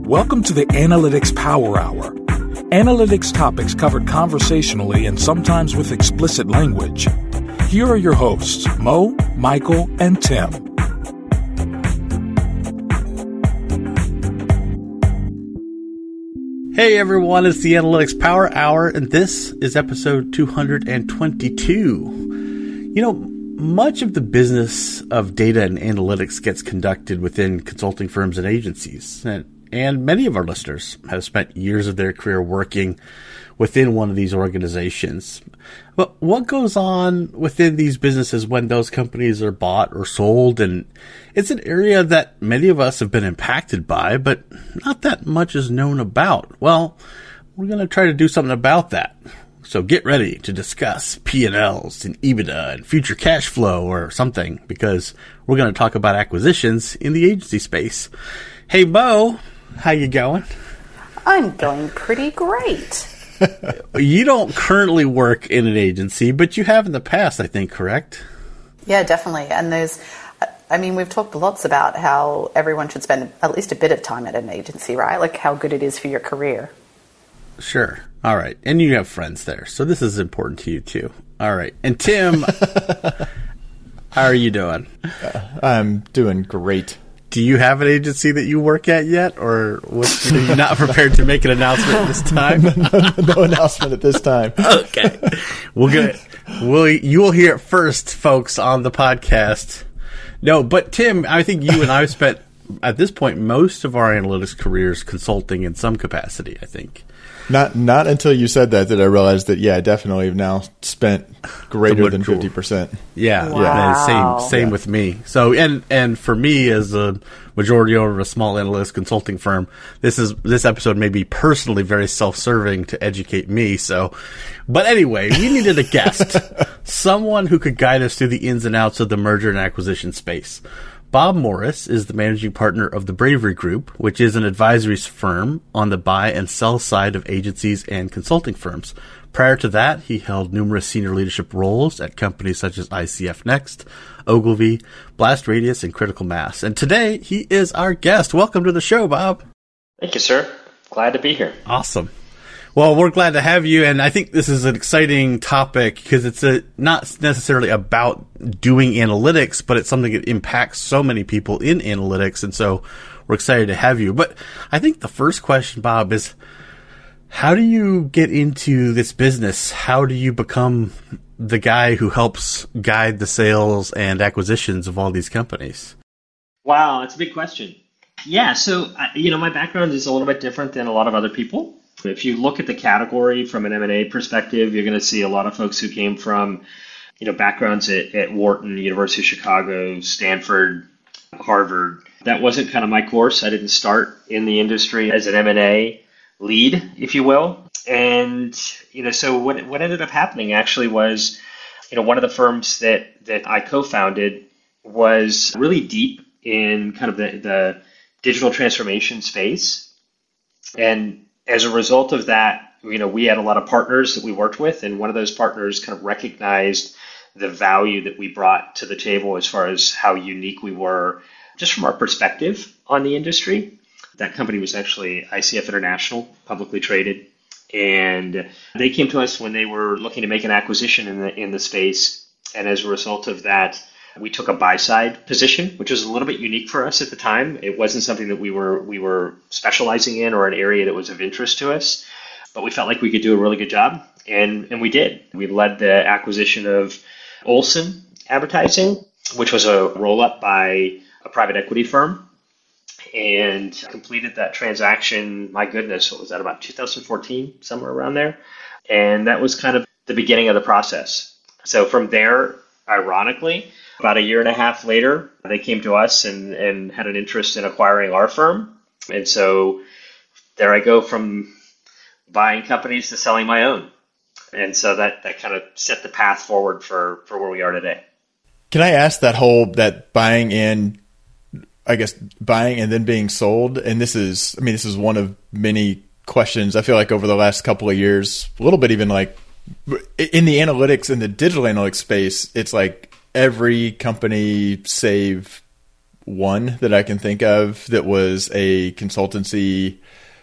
Welcome to the Analytics Power Hour. Analytics topics covered conversationally and sometimes with explicit language. Here are your hosts, Mo, Michael, and Tim. Hey everyone, it's the Analytics Power Hour, and this is episode 222. You know, much of the business of data and analytics gets conducted within consulting firms and agencies, and many of our listeners have spent years of their career working within one of these organizations. But what goes on within these businesses when those companies are bought or sold? And it's an area that many of us have been impacted by, but not that much is known about. Well, we're going to try to do something about that. So get ready to discuss P&Ls and EBITDA and future cash flow or something, because we're going to talk about acquisitions in the agency space. Hey, Bo, how you going? I'm going pretty great. You don't currently work in an agency, but you have in the past, I think, correct? Yeah, definitely. And we've talked lots about how everyone should spend at least a bit of time at an agency, right? Like how good it is for your career. Sure. All right. And you have friends there, so this is important to you too. All right. And Tim, how are you doing? I'm doing great. Do you have an agency that you work at yet, or are you not prepared to make an announcement this time? No announcement at this time. Okay. You will hear it first, folks, on the podcast. No, but Tim, I think you and I have spent, at this point, most of our analytics careers consulting in some capacity, I think. Not until you said that did I realize that, yeah, I definitely have now spent greater than 50%. Yeah. Wow. Yeah. Same with me. So, and for me as a majority owner of a small analytics consulting firm, this episode may be personally very self-serving to educate me. So, but anyway, we needed a guest, someone who could guide us through the ins and outs of the merger and acquisition space. Bob Morris is the managing partner of the Bravery Group, which is an advisory firm on the buy and sell side of agencies and consulting firms. Prior to that, he held numerous senior leadership roles at companies such as ICF Next, Ogilvy, Blast Radius, and Critical Mass. And today, he is our guest. Welcome to the show, Bob. Thank you, sir. Glad to be here. Awesome. Well, we're glad to have you, and I think this is an exciting topic because it's not necessarily about doing analytics, but it's something that impacts so many people in analytics, and so we're excited to have you. But I think the first question, Bob, is how do you get into this business? How do you become the guy who helps guide the sales and acquisitions of all these companies? Wow, that's a big question. Yeah, so my background is a little bit different than a lot of other people. If you look at the category from an M&A perspective, you're going to see a lot of folks who came from, backgrounds at Wharton, University of Chicago, Stanford, Harvard. That wasn't kind of my course. I didn't start in the industry as an M&A lead, if you will. And, so what ended up happening actually was, one of the firms that I co-founded was really deep in kind of the digital transformation space. And as a result of that, we had a lot of partners that we worked with, and one of those partners kind of recognized the value that we brought to the table as far as how unique we were just from our perspective on the industry. That company was actually ICF International, publicly traded, and they came to us when they were looking to make an acquisition in the space. And as a result of that, we took a buy-side position, which was a little bit unique for us at the time. It wasn't something that we were specializing in or an area that was of interest to us, but we felt like we could do a really good job, and we did. We led the acquisition of Olson Advertising, which was a roll-up by a private equity firm, and completed that transaction, my goodness, what was that, about 2014, somewhere around there? And that was kind of the beginning of the process. So from there, ironically, about a year and a half later, they came to us and had an interest in acquiring our firm. And so there I go from buying companies to selling my own. And so that kind of set the path forward for where we are today. Can I ask that buying and then being sold? And this is one of many questions I feel like over the last couple of years, a little bit even like in the analytics, in the digital analytics space, it's like every company save one that I can think of that was a consultancy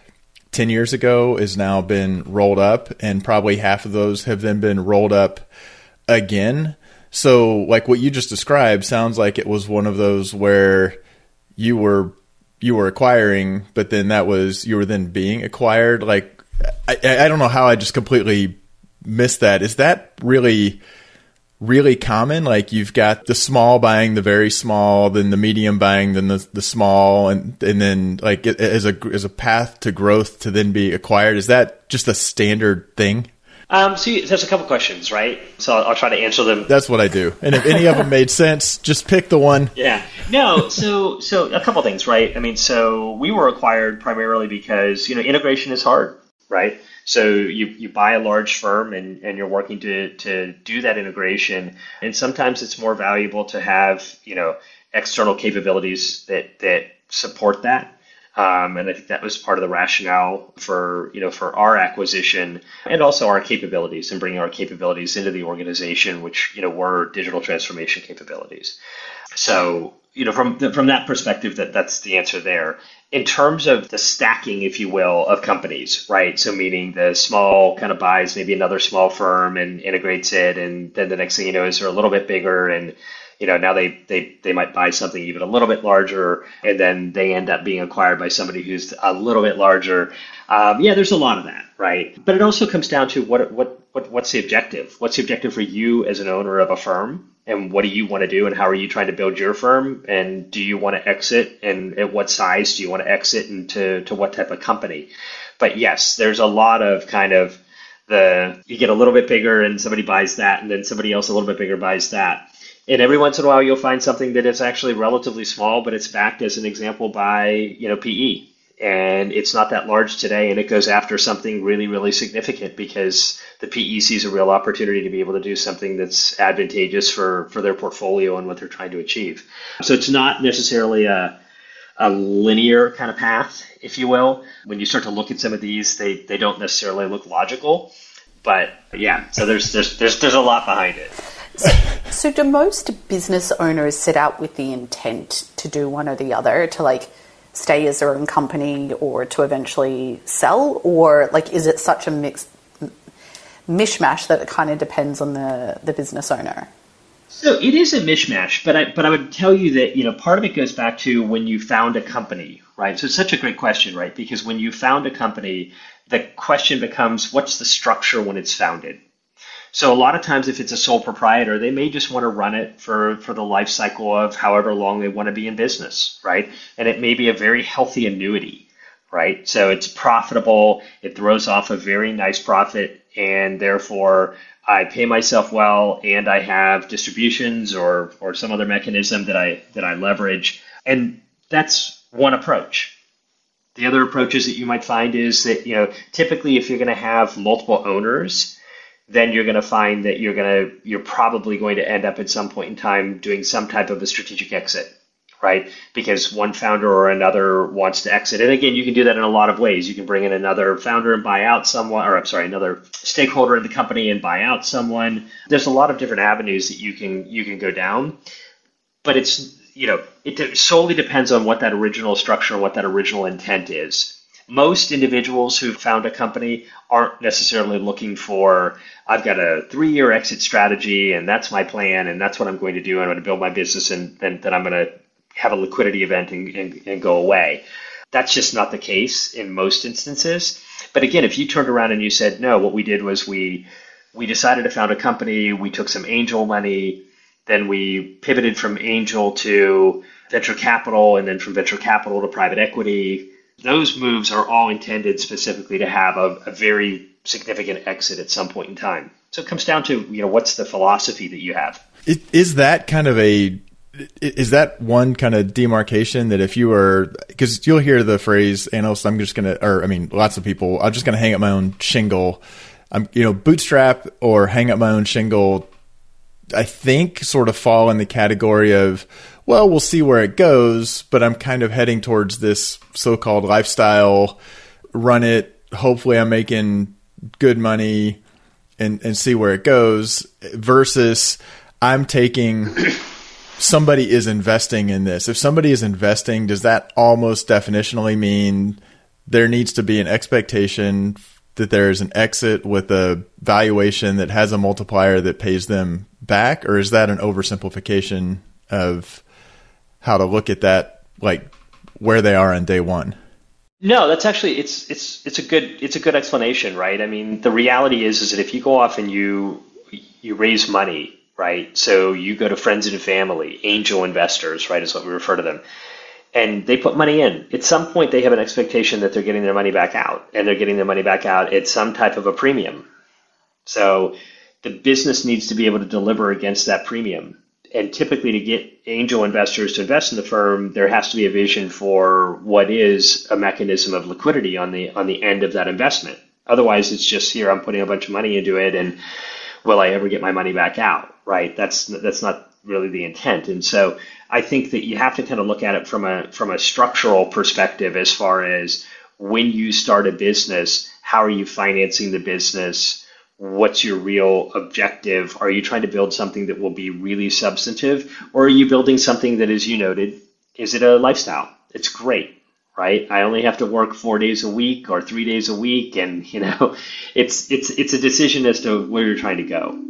10 years ago is now been rolled up, and probably half of those have then been rolled up again. So like what you just described sounds like it was one of those where you were acquiring, but then you were then being acquired. Like, I don't know how I just completely missed that. Is that really common? Like you've got the small buying the very small, then the medium buying then the small, and then like as a path to growth to then be acquired. Is that just a standard thing? So there's a couple questions, right? So I'll try to answer them. That's what I do. And if any of them made sense, just pick the one. Yeah. No, so a couple things, right? I mean, so we were acquired primarily because, integration is hard, right? So you buy a large firm and you're working to do that integration. And sometimes it's more valuable to have, external capabilities that support that. And I think that was part of the rationale for our acquisition, and also our capabilities and bringing our capabilities into the organization, which, were digital transformation capabilities. So, from that perspective, that's the answer there. In terms of the stacking, if you will, of companies, right? So meaning the small kind of buys maybe another small firm and integrates it. And then the next thing you know is they're a little bit bigger, and now they might buy something even a little bit larger, and then they end up being acquired by somebody who's a little bit larger. There's a lot of that, right? But it also comes down to what's the objective? What's the objective for you as an owner of a firm? And what do you want to do? And how are you trying to build your firm? And do you want to exit? And at what size do you want to exit? And to what type of company? But yes, there's a lot of kind of you get a little bit bigger and somebody buys that, and then somebody else a little bit bigger buys that. And every once in a while, you'll find something that is actually relatively small, but it's backed, as an example, by PE, and it's not that large today, and it goes after something really, really significant because the PE sees a real opportunity to be able to do something that's advantageous for their portfolio and what they're trying to achieve. So it's not necessarily a linear kind of path, if you will. When you start to look at some of these, they don't necessarily look logical, but yeah. So there's a lot behind it. So do most business owners set out with the intent to do one or the other, to stay as their own company or to eventually sell? Or is it such a mishmash that it kind of depends on the business owner? So it is a mishmash, but I would tell you that, part of it goes back to when you found a company, right? So it's such a great question, right? Because when you found a company, the question becomes, what's the structure when it's founded? So a lot of times, if it's a sole proprietor, they may just want to run it for the life cycle of however long they want to be in business, right? And it may be a very healthy annuity, right? So it's profitable, it throws off a very nice profit, and therefore I pay myself well, and I have distributions or some other mechanism that I leverage, and that's one approach. The other approaches that you might find is that typically if you're going to have multiple owners, then you're going to find that you're probably going to end up at some point in time doing some type of a strategic exit, right? Because one founder or another wants to exit. And again, you can do that in a lot of ways. You can bring in another founder and buy out someone, another stakeholder in the company and buy out someone. There's a lot of different avenues that you can go down, but it's, it solely depends on what that original structure and what that original intent is. Most individuals who found a company aren't necessarily looking for, I've got a 3-year exit strategy and that's my plan and that's what I'm going to do. I'm going to build my business and then I'm going to have a liquidity event and go away. That's just not the case in most instances. But again, if you turned around and you said, no, what we did was we decided to found a company, we took some angel money, then we pivoted from angel to venture capital, and then from venture capital to private equity. Those moves are all intended specifically to have a very significant exit at some point in time. So it comes down to, what's the philosophy that you have? Is that one kind of demarcation that if you were, because you'll hear the phrase, analyst, lots of people, I'm just going to hang up my own shingle. Bootstrap or hang up my own shingle, I think sort of fall in the category of, well, we'll see where it goes, but I'm kind of heading towards this so-called lifestyle, run it, hopefully I'm making good money and see where it goes, versus I'm taking somebody is investing in this. If somebody is investing, does that almost definitionally mean there needs to be an expectation that there's an exit with a valuation that has a multiplier that pays them back? Or is that an oversimplification of how to look at that, like where they are on day one? No, that's actually it's a good explanation, right? I mean, the reality is that if you go off and you raise money, right? So you go to friends and family, angel investors, right, is what we refer to them. And they put money in. At some point, they have an expectation that they're getting their money back out, and they're getting their money back out at some type of a premium. So the business needs to be able to deliver against that premium. And typically, to get angel investors to invest in the firm, there has to be a vision for what is a mechanism of liquidity on the end of that investment. Otherwise, it's just here, I'm putting a bunch of money into it, and will I ever get my money back out? Right? That's not really the intent. And so I think that you have to kind of look at it from a structural perspective as far as when you start a business, how are you financing the business? What's your real objective? Are you trying to build something that will be really substantive, or are you building something that, as you noted, is it a lifestyle? It's great, right? I only have to work 4 days a week or 3 days a week, and it's a decision as to where you're trying to go.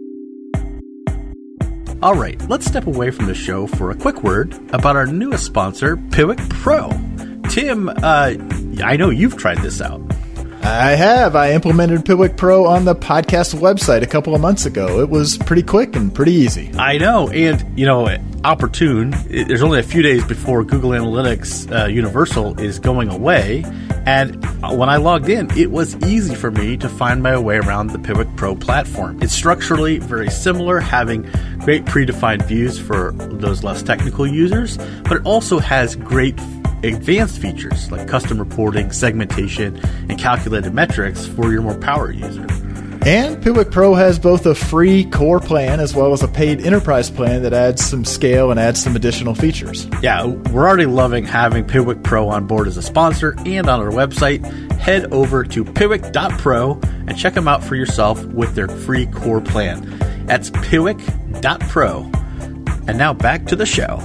All right, let's step away from the show for a quick word about our newest sponsor, Piwik Pro. Tim, I know you've tried this out. I have. I implemented Piwik Pro on the podcast website a couple of months ago. It was pretty quick and pretty easy. I know. And, opportune, there's only a few days before Google Analytics Universal is going away. And when I logged in, it was easy for me to find my way around the Piwik Pro platform. It's structurally very similar, having great predefined views for those less technical users, but it also has great advanced features like custom reporting, segmentation, and calculated metrics for your more power user. And Piwik Pro has both a free core plan as well as a paid enterprise plan that adds some scale and adds some additional features. Yeah, we're already loving having Piwik Pro on board as a sponsor and on our website. Head over to piwik.pro and check them out for yourself with their free core plan. That's piwik.pro. And now back to the show.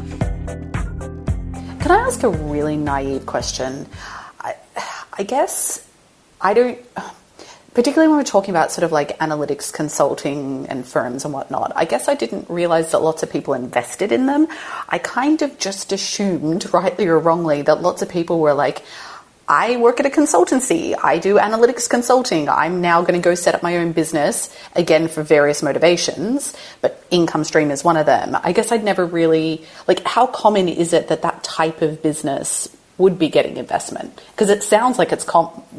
Can I ask a really naive question? I guess I don't, particularly when we're talking about sort of like analytics consulting and firms and whatnot, I guess I didn't realize that lots of people invested in them. I kind of just assumed, rightly or wrongly, that lots of people were like, I work at a consultancy. I do analytics consulting. I'm now going to go set up my own business, again, for various motivations, but income stream is one of them. I guess I'd never really, how common is it that that type of business would be getting investment? Because it sounds like it's,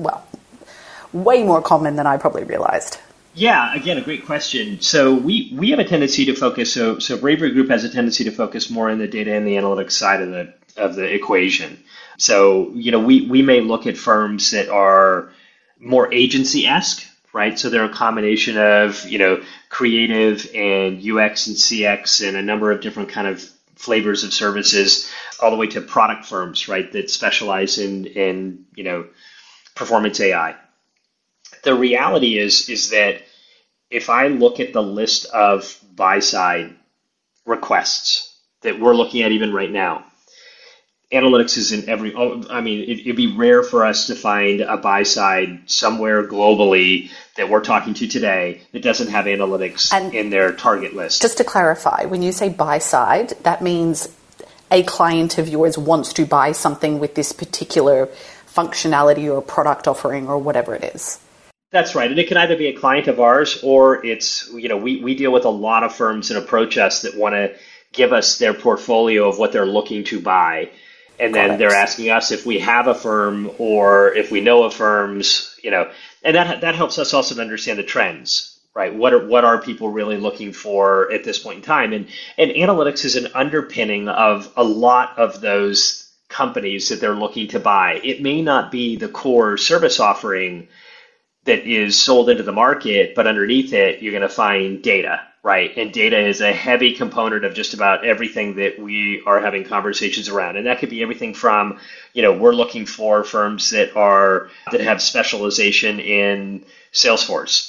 way more common than I probably realized. Yeah, again, a great question. So we have a tendency to focus, so Bravery Group has a tendency to focus more on the data and the analytics side of the equation. So, we may look at firms that are more agency-esque, right? So they're a combination of, creative and UX and CX and a number of different kind of flavors of services, all the way to product firms, right, that specialize in performance AI. The reality is that if I look at the list of buy-side requests that we're looking at even right now, analytics is in every, it'd be rare for us to find a buy side somewhere globally that we're talking to today that doesn't have analytics in their target list. Just to clarify, when you say buy side, that means a client of yours wants to buy something with this particular functionality or product offering or whatever it is. That's right. And it can either be a client of ours or it's, we deal with a lot of firms that approach us that want to give us their portfolio of what they're looking to buy. And then they're asking us if we have a firm or if we know of firms, and that helps us also to understand the trends, right? What are people really looking for at this point in time? And analytics is an underpinning of a lot of those companies that they're looking to buy. It may not be the core service offering that is sold into the market, but underneath it, you're going to find data, right? And data is a heavy component of just about everything that we are having conversations around. And that could be everything from, we're looking for firms that have specialization in Salesforce,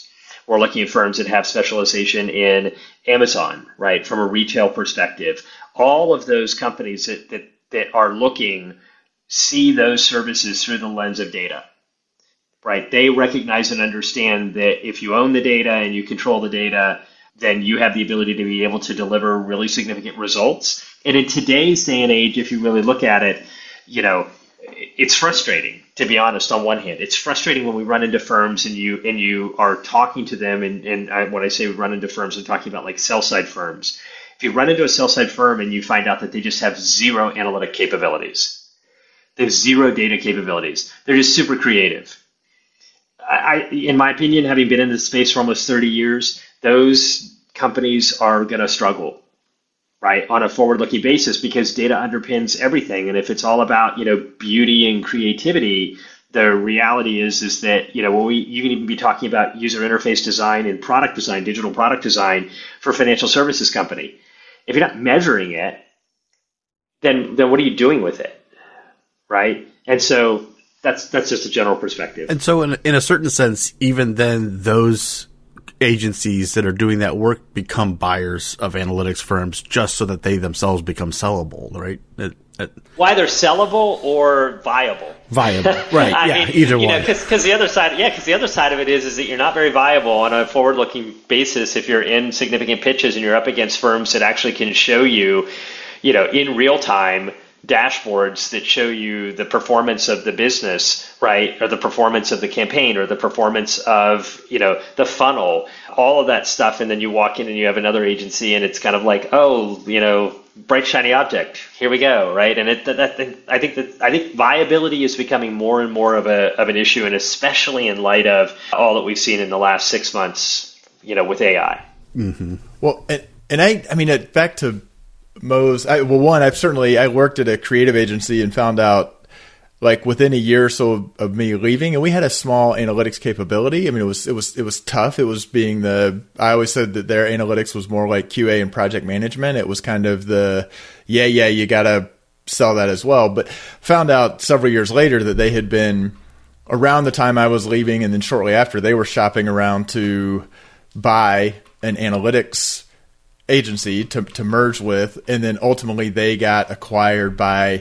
We're looking at firms that have specialization in Amazon, right? From a retail perspective, all of those companies that are looking see those services through the lens of data, right? They recognize and understand that if you own the data and you control the data, then you have the ability to be able to deliver really significant results. And in today's day and age, if you really look at it, it's frustrating, to be honest. On one hand, it's frustrating when we run into firms and you are talking to them. And when I say we run into firms, I'm talking about like sell side firms. If you run into a sell side firm and you find out that they just have zero analytic capabilities, they have zero data capabilities, they're just super creative. In my opinion, having been in this space for almost 30 years, those companies are going to struggle, right, on a forward-looking basis, because data underpins everything. And if it's all about, beauty and creativity, the reality is that, when you can even be talking about user interface design and product design, digital product design for a financial services company. If you're not measuring it, then what are you doing with it, right? And so that's just a general perspective. And so in a certain sense, even then, those agencies that are doing that work become buyers of analytics firms just so that they themselves become sellable, right? Why they're sellable or viable? Viable, right? Yeah, either one. Because the other side, the other side of it is that you're not very viable on a forward-looking basis if you're in significant pitches and you're up against firms that actually can show you, in real time, dashboards that show you the performance of the business, right, or the performance of the campaign, or the performance of the funnel, all of that stuff, and then you walk in and you have another agency and it's kind of like, bright shiny object, here we go, right? And I think viability is becoming more and more of an issue, and especially in light of all that we've seen in the last 6 months, with AI. Mm-hmm. Well, and I mean, back to Mo's. I worked at a creative agency and found out, like, within a year or so of me leaving, and we had a small analytics capability. I mean, it was tough. It was I always said that their analytics was more like QA and project management. It was kind of you got to sell that as well. But found out several years later that they had been, around the time I was leaving and then shortly after, they were shopping around to buy an analytics agency to merge with, and then ultimately they got acquired by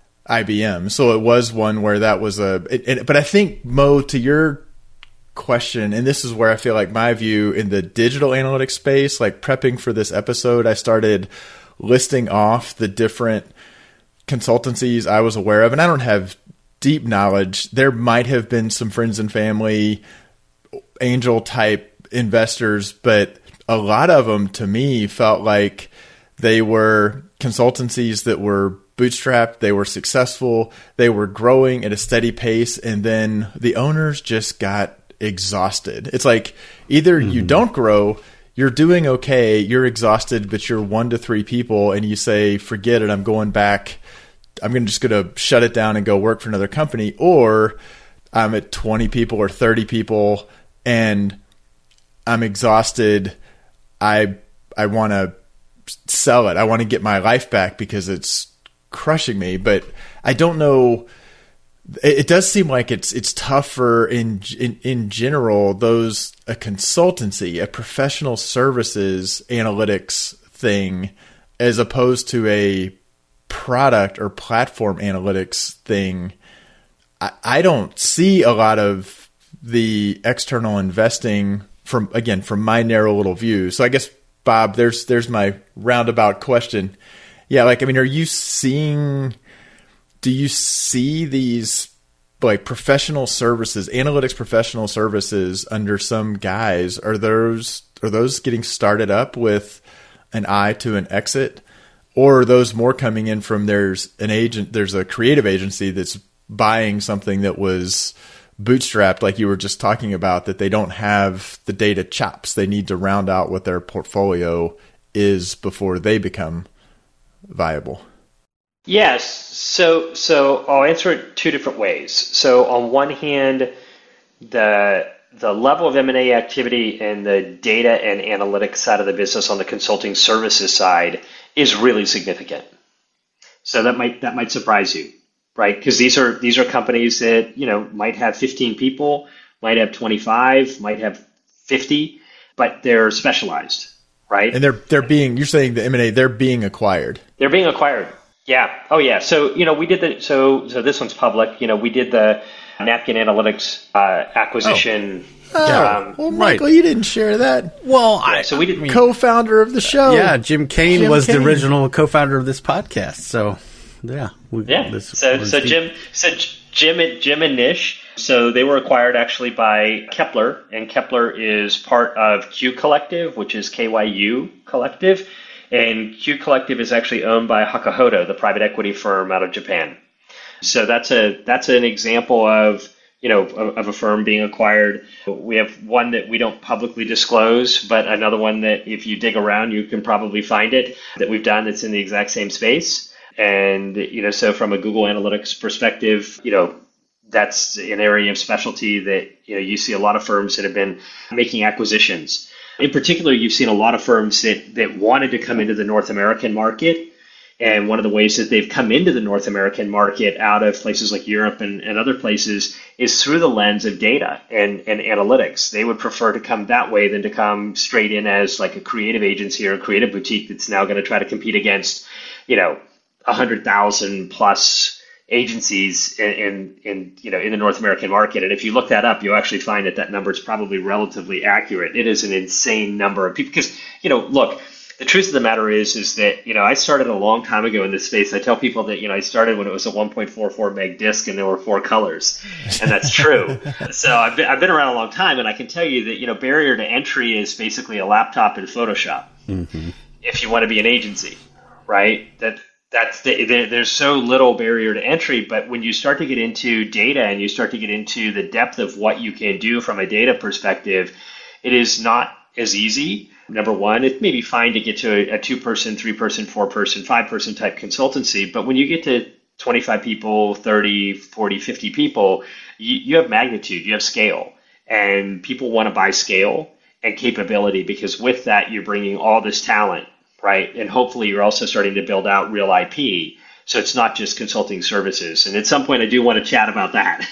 IBM. So it was one where that was but I think, Mo, to your question, and this is where I feel like my view in the digital analytics space, like prepping for this episode, I started listing off the different consultancies I was aware of, and I don't have deep knowledge. There might have been some friends and family, angel type investors, but a lot of them, to me, felt like they were consultancies that were bootstrapped, they were successful, they were growing at a steady pace, and then the owners just got exhausted. It's like, either you don't grow, you're doing okay, you're exhausted, but you're 1 to 3 people, and you say, forget it, I'm going back, I'm just going to shut it down and go work for another company, or I'm at 20 people or 30 people, and I'm exhausted, I want to sell it. I want to get my life back because it's crushing me. But I don't know. It does seem like it's tougher in general. A consultancy, a professional services analytics thing, as opposed to a product or platform analytics thing. I don't see a lot of the external investing from my narrow little view. So I guess, Bob, there's my roundabout question. Yeah, like, I mean, do you see these, like, professional services, analytics professional services under some guys? Are those getting started up with an eye to an exit? Or are those more coming in from there's a creative agency that's buying something that was bootstrapped, like you were just talking about, that they don't have the data chops. They need to round out what their portfolio is before they become viable. Yes. So I'll answer it 2 different ways. So on one hand, the level of M&A activity and the data and analytics side of the business on the consulting services side is really significant. So that might surprise you. Right, because these are companies that might have 15 people, might have 25, might have 50, but they're specialized, right? And you're saying the M&A, they're being acquired. They're being acquired. Yeah. Oh, yeah. So, we did so this one's public. We did the Napkin Analytics acquisition. Well, Michael, you didn't share that. Well, so we didn't. Co-founder of the show. Yeah, Jim Kane was the original co-founder of this podcast. So, yeah. Jim and Nish. So they were acquired actually by Kepler, and Kepler is part of Q Collective, which is KYU Collective. And Q Collective is actually owned by Hakuhodo, the private equity firm out of Japan. So that's an example of a firm being acquired. We have one that we don't publicly disclose, but another one that if you dig around, you can probably find it that we've done that's in the exact same space. And, so from a Google Analytics perspective, that's an area of specialty that, you see a lot of firms that have been making acquisitions. In particular, you've seen a lot of firms that wanted to come into the North American market. And one of the ways that they've come into the North American market out of places like Europe and other places is through the lens of data and analytics. They would prefer to come that way than to come straight in as like a creative agency or a creative boutique that's now going to try to compete against, 100,000 plus agencies in the North American market. And if you look that up, you'll actually find that number is probably relatively accurate. It is an insane number of people because, look, the truth of the matter is that, I started a long time ago in this space. I tell people that, I started when it was a 1.44 meg disc and there were 4 colors. And that's true. So I've been around a long time, and I can tell you that, barrier to entry is basically a laptop and Photoshop. Mm-hmm. If you want to be an agency, right? There's so little barrier to entry, but when you start to get into data and you start to get into the depth of what you can do from a data perspective, it is not as easy. Number one, it may be fine to get to a 2-person, 3-person, 4-person, 5-person type consultancy, but when you get to 25 people, 30, 40, 50 people, you have magnitude, you have scale, and people want to buy scale and capability because with that, you're bringing all this talent, right? And hopefully you're also starting to build out real IP. So it's not just consulting services. And at some point, I do want to chat about that.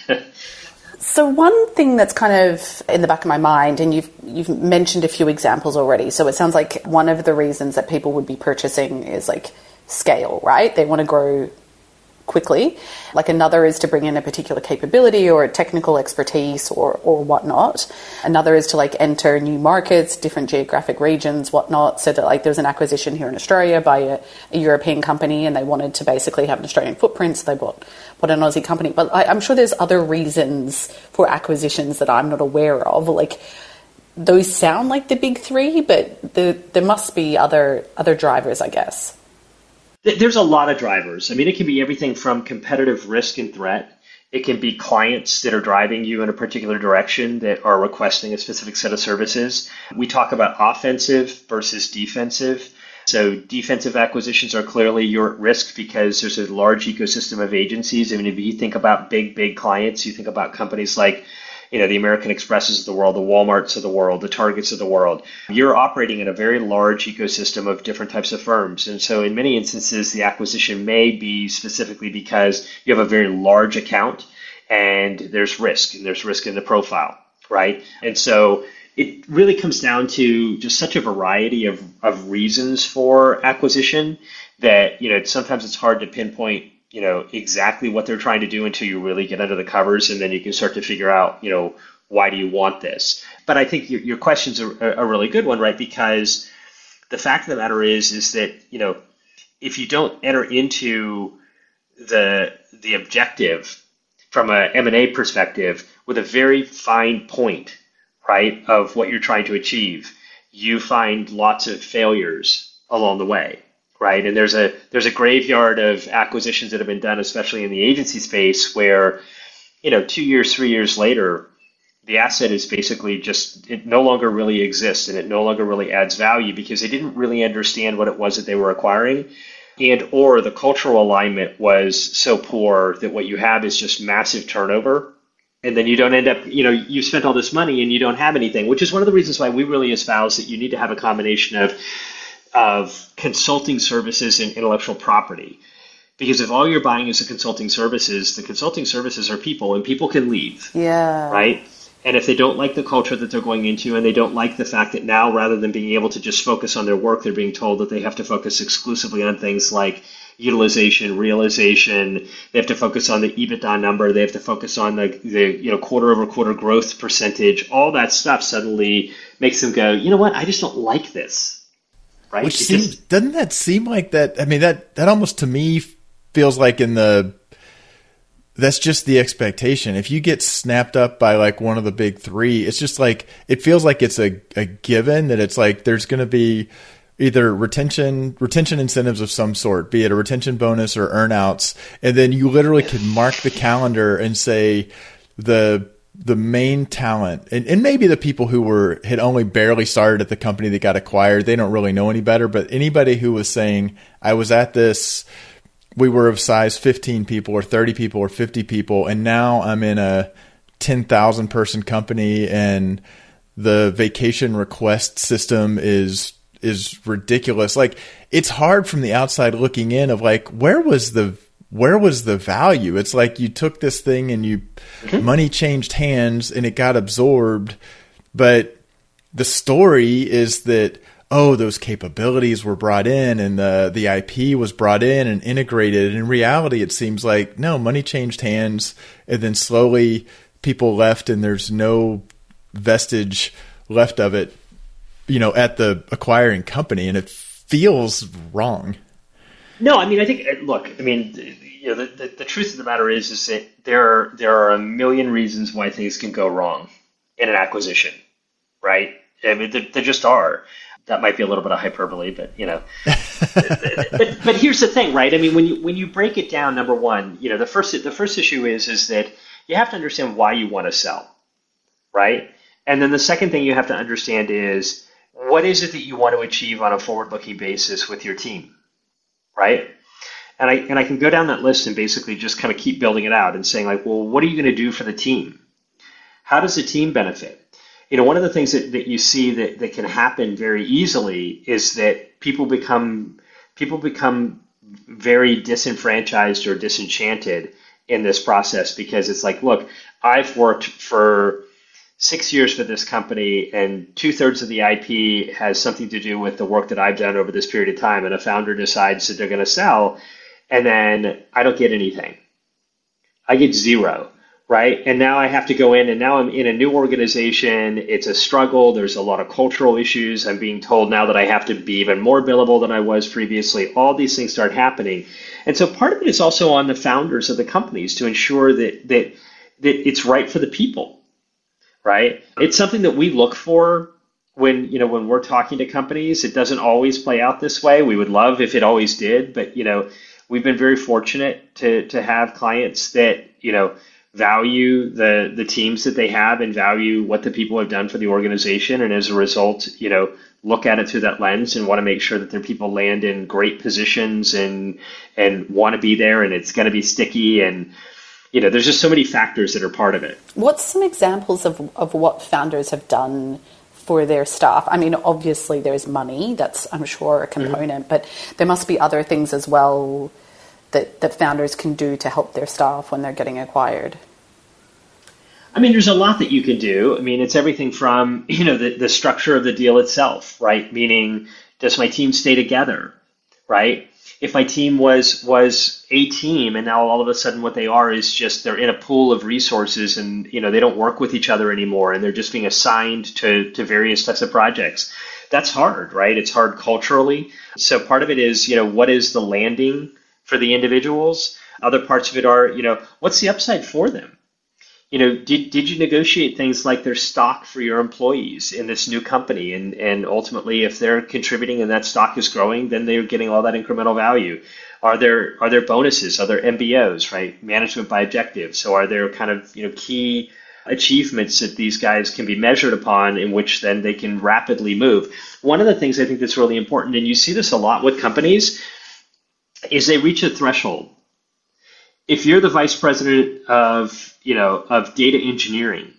So one thing that's kind of in the back of my mind, and you've mentioned a few examples already. So it sounds like one of the reasons that people would be purchasing is like scale, right? They want to grow quickly. Like another is to bring in a particular capability or technical expertise or whatnot. Another is to like enter new markets, different geographic regions, whatnot. So that like there's an acquisition here in Australia by a European company and they wanted to basically have an Australian footprint. So they bought an Aussie company. But I'm sure there's other reasons for acquisitions that I'm not aware of. Like those sound like the big three, but there must be other drivers, I guess. There's a lot of drivers. I mean, it can be everything from competitive risk and threat. It can be clients that are driving you in a particular direction that are requesting a specific set of services. We talk about offensive versus defensive. So defensive acquisitions are clearly you're at risk because there's a large ecosystem of agencies. I mean, if you think about big clients, you think about companies like the American Expresses of the world, the Walmarts of the world, the Targets of the world. You're operating in a very large ecosystem of different types of firms. And so in many instances, the acquisition may be specifically because you have a very large account and there's risk in the profile, right? And so it really comes down to just such a variety of reasons for acquisition that, sometimes it's hard to pinpoint exactly what they're trying to do until you really get under the covers, and then you can start to figure out, why do you want this? But I think your question's a really good one, right? Because the fact of the matter is that, if you don't enter into the objective from a M&A perspective with a very fine point, right, of what you're trying to achieve, you find lots of failures along the way. Right. And there's a graveyard of acquisitions that have been done, especially in the agency space where, 2 years, 3 years later, the asset is basically it no longer really exists and it no longer really adds value because they didn't really understand what it was that they were acquiring and or the cultural alignment was so poor that what you have is just massive turnover. And then you don't end up, you spent all this money and you don't have anything, which is one of the reasons why we really espouse that you need to have a combination of consulting services and intellectual property. Because if all you're buying is the consulting services are people and people can leave. Yeah. Right? And if they don't like the culture that they're going into, and they don't like the fact that now, rather than being able to just focus on their work, they're being told that they have to focus exclusively on things like utilization, realization. They have to focus on the EBITDA number. They have to focus on the quarter over quarter growth percentage. All that stuff suddenly makes them go, you know what? I just don't like this. Right? Which doesn't that seem like that? I mean, that almost to me feels like that's just the expectation. If you get snapped up by like one of the big three, it's just like, it feels like it's a given that it's like there's going to be either retention incentives of some sort, be it a retention bonus or earnouts. And then you literally could mark the calendar and say the main talent, and maybe the people who had only barely started at the company that got acquired, they don't really know any better, but anybody who was saying, I was at this, we were of size 15 people or 30 people or 50 people, and now I'm in a 10,000 person company and the vacation request system is ridiculous. Like, it's hard from the outside looking in of like, where was the value? It's like you took this thing and money changed hands and it got absorbed. But the story is that, oh, those capabilities were brought in and the IP was brought in and integrated. And in reality, it seems like, no, money changed hands and then slowly people left and there's no vestige left of it, at the acquiring company. And it feels wrong. No, I mean, I think, look, I mean, the truth of the matter is that there are a million reasons why things can go wrong in an acquisition, right? I mean, there just are. That might be a little bit of hyperbole, but but here's the thing, right? I mean, when you break it down, number one, the first issue is that you have to understand why you want to sell, right? And then the second thing you have to understand is, what is it that you want to achieve on a forward-looking basis with your team, right? And I can go down that list and basically just kind of keep building it out and saying like, well, what are you going to do for the team? How does the team benefit? One of the things that you see that can happen very easily is that people become very disenfranchised or disenchanted in this process, because it's like, look, I've worked for 6 years for this company and 2/3 of the IP has something to do with the work that I've done over this period of time. And a founder decides that they're going to sell, and then I don't get anything. I get zero. Right. And now I have to go in, and now I'm in a new organization. It's a struggle. There's a lot of cultural issues. I'm being told now that I have to be even more billable than I was previously. All these things start happening. And so part of it is also on the founders of the companies to ensure that it's right for the people. Right. It's something that we look for when we're talking to companies. It doesn't always play out this way. We would love if it always did. But, we've been very fortunate to have clients that, value the teams that they have and value what the people have done for the organization. And as a result, look at it through that lens and want to make sure that their people land in great positions and want to be there, and it's going to be sticky. And, there's just so many factors that are part of it. What's some examples of what founders have done for their staff? I mean, obviously there's money, that's, I'm sure, a component, but there must be other things as well that founders can do to help their staff when they're getting acquired. I mean, there's a lot that you can do. I mean, it's everything from, the structure of the deal itself, right? Meaning, does my team stay together, right? If my team was a team and now all of a sudden what they are is just they're in a pool of resources and, they don't work with each other anymore and they're just being assigned to various types of projects. That's hard, right? It's hard culturally. So part of it is, what is the landing for the individuals? Other parts of it are, what's the upside for them? Did you negotiate things like their stock for your employees in this new company? And ultimately, if they're contributing and that stock is growing, then they're getting all that incremental value. Are there bonuses? Are there MBOs, right? Management by objectives. So are there kind of, key achievements that these guys can be measured upon in which then they can rapidly move? One of the things I think that's really important, and you see this a lot with companies, is they reach a threshold. If you're the vice president of data engineering,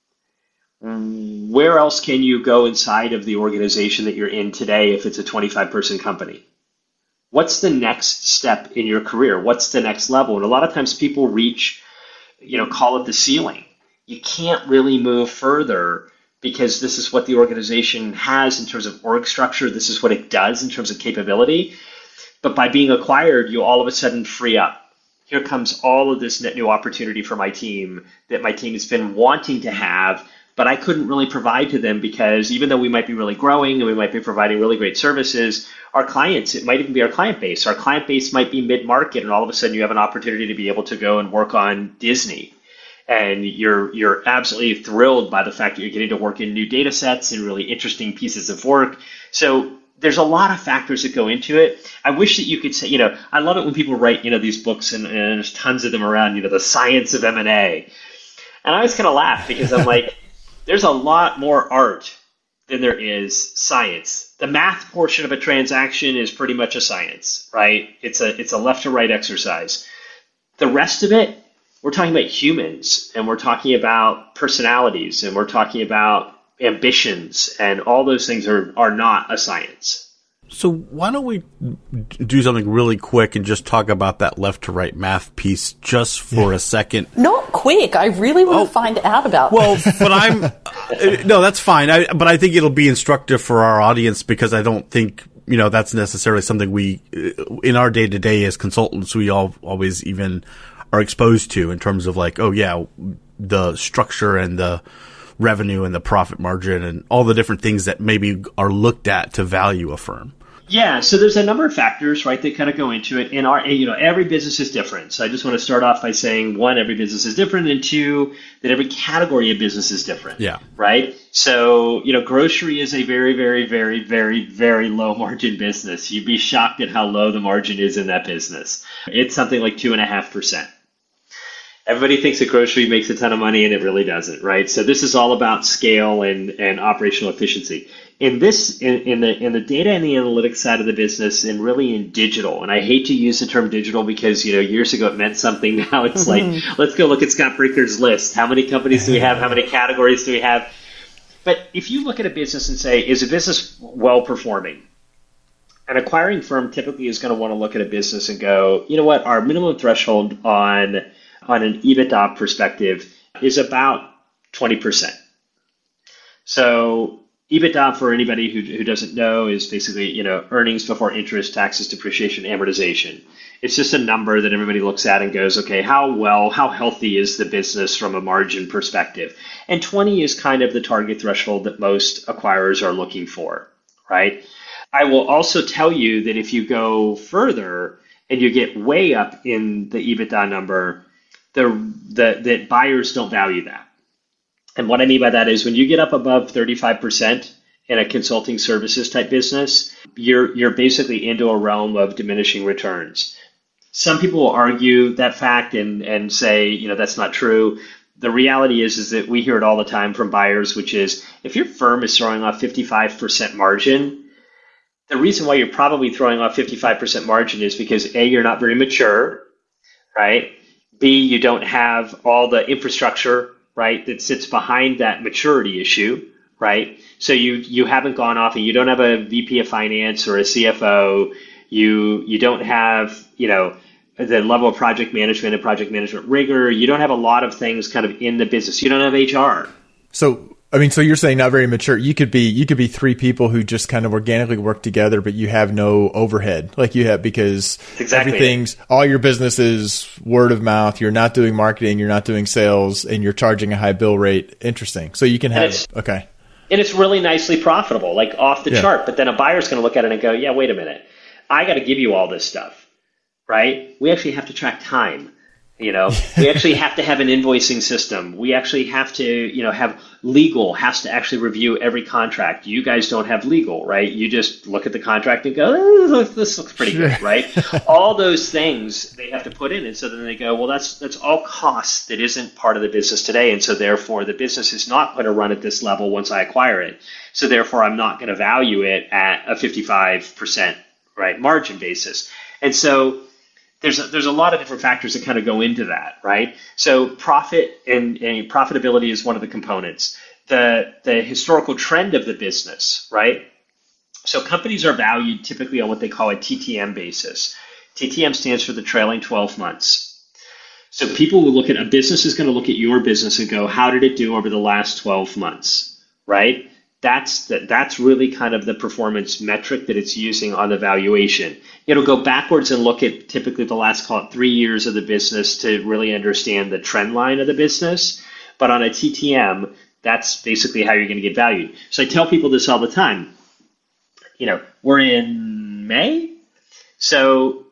where else can you go inside of the organization that you're in today if it's a 25-person company? What's the next step in your career? What's the next level? And a lot of times people reach, call it the ceiling. you can't really move further because this is what the organization has in terms of org structure. This is what it does in terms of capability. But by being acquired, you all of a sudden free up. Here comes all of this net new opportunity for my team that my team has been wanting to have, but I couldn't really provide to them because even though we might be really growing and we might be providing really great services, our clients, it might even be our client base. Our client base might be mid-market, and all of a sudden you have an opportunity to be able to go and work on Disney. And you're absolutely thrilled by the fact that you're getting to work in new data sets and really interesting pieces of work. So there's a lot of factors that go into it. I wish that you could say, I love it when people write, these books and there's tons of them around, the science of M&A. And I always kind of laugh because I'm like, there's a lot more art than there is science. The math portion of a transaction is pretty much a science, right? It's a left to right exercise. The rest of it, we're talking about humans, and we're talking about personalities, and we're talking about ambitions, and all those things are not a science. So why don't we do something really quick and just talk about that left to right math piece just for a second? Not quick. I really want to find out about that. But no, that's fine. But I think it'll be instructive for our audience because I don't think, that's necessarily something we, in our day to day as consultants, we always even are exposed to in terms of like, the structure and the revenue and the profit margin and all the different things that maybe are looked at to value a firm. Yeah, so there's a number of factors, right, that kind of go into it. And every business is different. So I just want to start off by saying, one, every business is different, and two, that every category of business is different. Yeah. Right? So, grocery is a very, very, very, very, very low margin business. You'd be shocked at how low the margin is in that business. It's something like 2.5%. Everybody thinks that grocery makes a ton of money, and it really doesn't, right? So this is all about scale and operational efficiency. In the data and the analytics side of the business, and really in digital, and I hate to use the term digital because years ago it meant something. Now it's like, let's go look at Scott Brinker's list. How many companies do we have? How many categories do we have? But if you look at a business and say, is a business well performing? An acquiring firm typically is going to want to look at a business and go, you know what, our minimum threshold on an EBITDA perspective is about 20%. So EBITDA, for anybody who doesn't know, is basically, earnings before interest, taxes, depreciation, amortization. It's just a number that everybody looks at and goes, okay, how healthy is the business from a margin perspective? And 20 is kind of the target threshold that most acquirers are looking for, right? I will also tell you that if you go further and you get way up in the EBITDA number, that buyers don't value that. And what I mean by that is when you get up above 35% in a consulting services type business, you're basically into a realm of diminishing returns. Some people will argue that fact and say, that's not true. The reality is that we hear it all the time from buyers, which is if your firm is throwing off 55% margin, the reason why you're probably throwing off 55% margin is because A, you're not very mature, right? B, you don't have all the infrastructure, right, that sits behind that maturity issue, right? So you haven't gone off and you don't have a VP of finance or a CFO. You don't have, the level of project management and project management rigor. You don't have a lot of things kind of in the business. You don't have HR. So you're saying not very mature. You could be three people who just kind of organically work together, but you have no overhead like you have because all your business is word of mouth. You're not doing marketing. You're not doing sales, and you're charging a high bill rate. Interesting. So you can have, okay. And it's really nicely profitable, like off the chart. But then a buyer's going to look at it and go, yeah, wait a minute. I got to give you all this stuff, right? We actually have to track time. We actually have to have an invoicing system. We actually have to, have legal has to actually review every contract. You guys don't have legal, right? You just look at the contract and go, oh, this looks pretty good, right? All those things they have to put in. And so then they go, well, that's all costs that isn't part of the business today. And so therefore the business is not going to run at this level once I acquire it. So therefore I'm not going to value it at a 55%, right, margin basis. And so there's a lot of different factors that kind of go into that, right? So profit and profitability is one of the components. The historical trend of the business, right? So companies are valued typically on what they call a TTM basis. TTM stands for the trailing 12 months. So people will a business is going to look at your business and go, how did it do over the last 12 months, right? That's really kind of the performance metric that it's using on the valuation. It'll go backwards and look at typically the last, call it 3 years of the business to really understand the trend line of the business. But on a TTM, that's basically how you're going to get valued. So I tell people this all the time. We're in May. So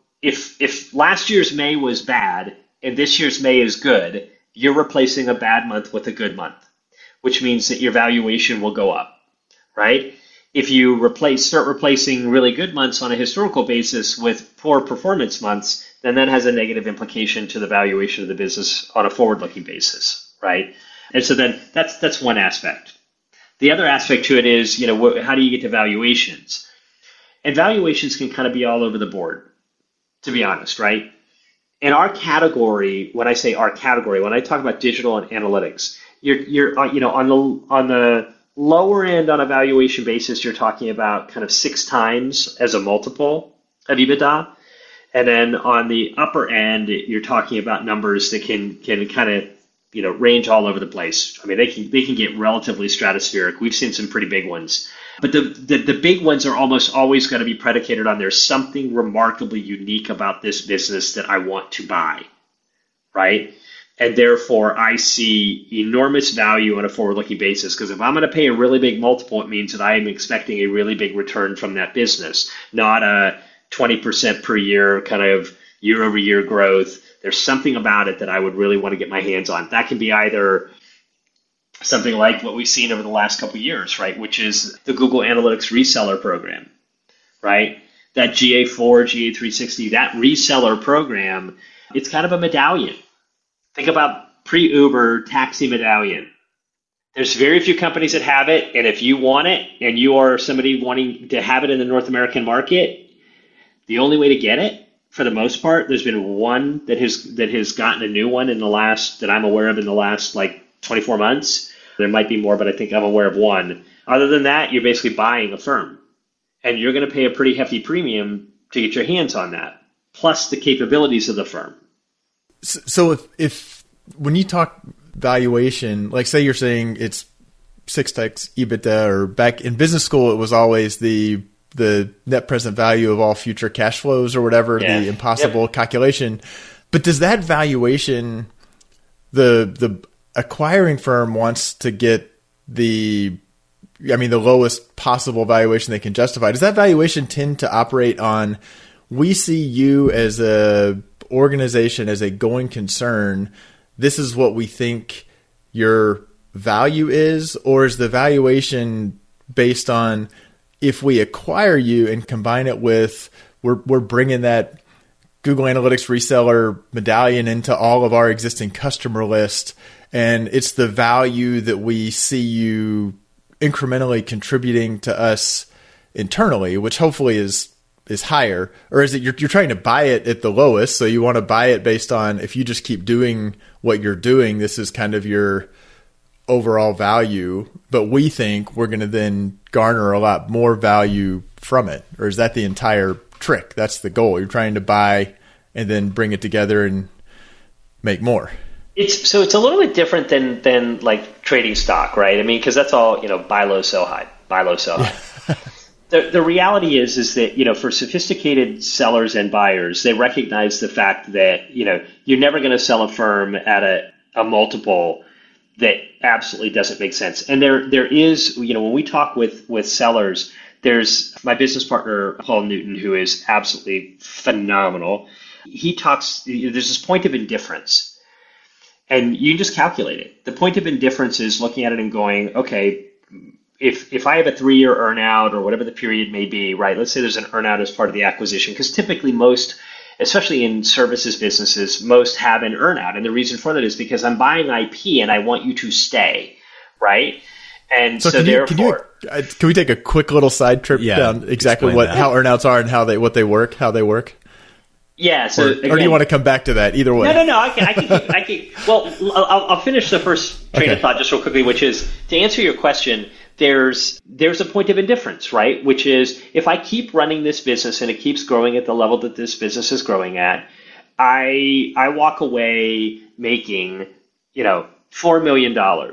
if last year's May was bad and this year's May is good, you're replacing a bad month with a good month, which means that your valuation will go up. Right? If you start replacing really good months on a historical basis with poor performance months, then that has a negative implication to the valuation of the business on a forward-looking basis, right? And so then that's one aspect. The other aspect to it is, how do you get to valuations? And valuations can kind of be all over the board, to be honest, right? In our category, when I say our category, when I talk about digital and analytics, you're on the lower end on a valuation basis, you're talking about kind of 6 times as a multiple of EBITDA. And then on the upper end, you're talking about numbers that can kind of, range all over the place. I mean, they can get relatively stratospheric. We've seen some pretty big ones. But the big ones are almost always going to be predicated on there's something remarkably unique about this business that I want to buy, right? And therefore, I see enormous value on a forward-looking basis, because if I'm going to pay a really big multiple, it means that I am expecting a really big return from that business, not a 20% per year kind of year-over-year growth. There's something about it that I would really want to get my hands on. That can be either something like what we've seen over the last couple of years, right, which is the Google Analytics reseller program, right? That GA4, GA360, that reseller program, it's kind of a medallion. Think about pre-Uber taxi medallion. There's very few companies that have it, and if you want it and you are somebody wanting to have it in the North American market, the only way to get it, for the most part, there's been one that has gotten a new one that I'm aware of in the last like 24 months. There might be more, but I think I'm aware of one. Other than that, you're basically buying a firm, and you're going to pay a pretty hefty premium to get your hands on that, plus the capabilities of the firm. So if when you talk valuation, like say you're saying it's 6x EBITDA, or back in business school, it was always the net present value of all future cash flows or whatever, the impossible calculation. But does that valuation, the acquiring firm wants to get the lowest possible valuation they can justify. Does that valuation tend to operate on, we see you as a organization, as a going concern, this is what we think your value is? Or is the valuation based on, if we acquire you and combine it with, we're bringing that Google Analytics reseller medallion into all of our existing customer list, and it's the value that we see you incrementally contributing to us internally, which hopefully is higher? Or is it you're trying to buy it at the lowest, so you want to buy it based on, if you just keep doing what you're doing, this is kind of your overall value, but we think we're going to then garner a lot more value from it? Or is that the entire trick? That's the goal. You're trying to buy and then bring it together and make more. It's a little bit different than like trading stock, right? I mean, because that's all, buy low, sell high, buy low, sell high. The reality is that, for sophisticated sellers and buyers, they recognize the fact that, you're never going to sell a firm at a multiple that absolutely doesn't make sense. And there is, when we talk with sellers, there's my business partner, Paul Newton, who is absolutely phenomenal. He talks, there's this point of indifference, and you can just calculate it. The point of indifference is looking at it and going, okay, if I have a 3-year earnout or whatever the period may be, right? Let's say there's an earnout as part of the acquisition, because typically most, especially in services businesses, most have an earnout. And the reason for that is because I'm buying IP and I want you to stay, right? And so therefore, can we take a quick little side trip down exactly how earnouts are and how they work? Yeah. So or do you want to come back to that? Either way. No. I can. Well, I'll finish the first train of thought just real quickly, which is to answer your question. There's a point of indifference, right? Which is, if I keep running this business and it keeps growing at the level that this business is growing at, I walk away making, $4 million,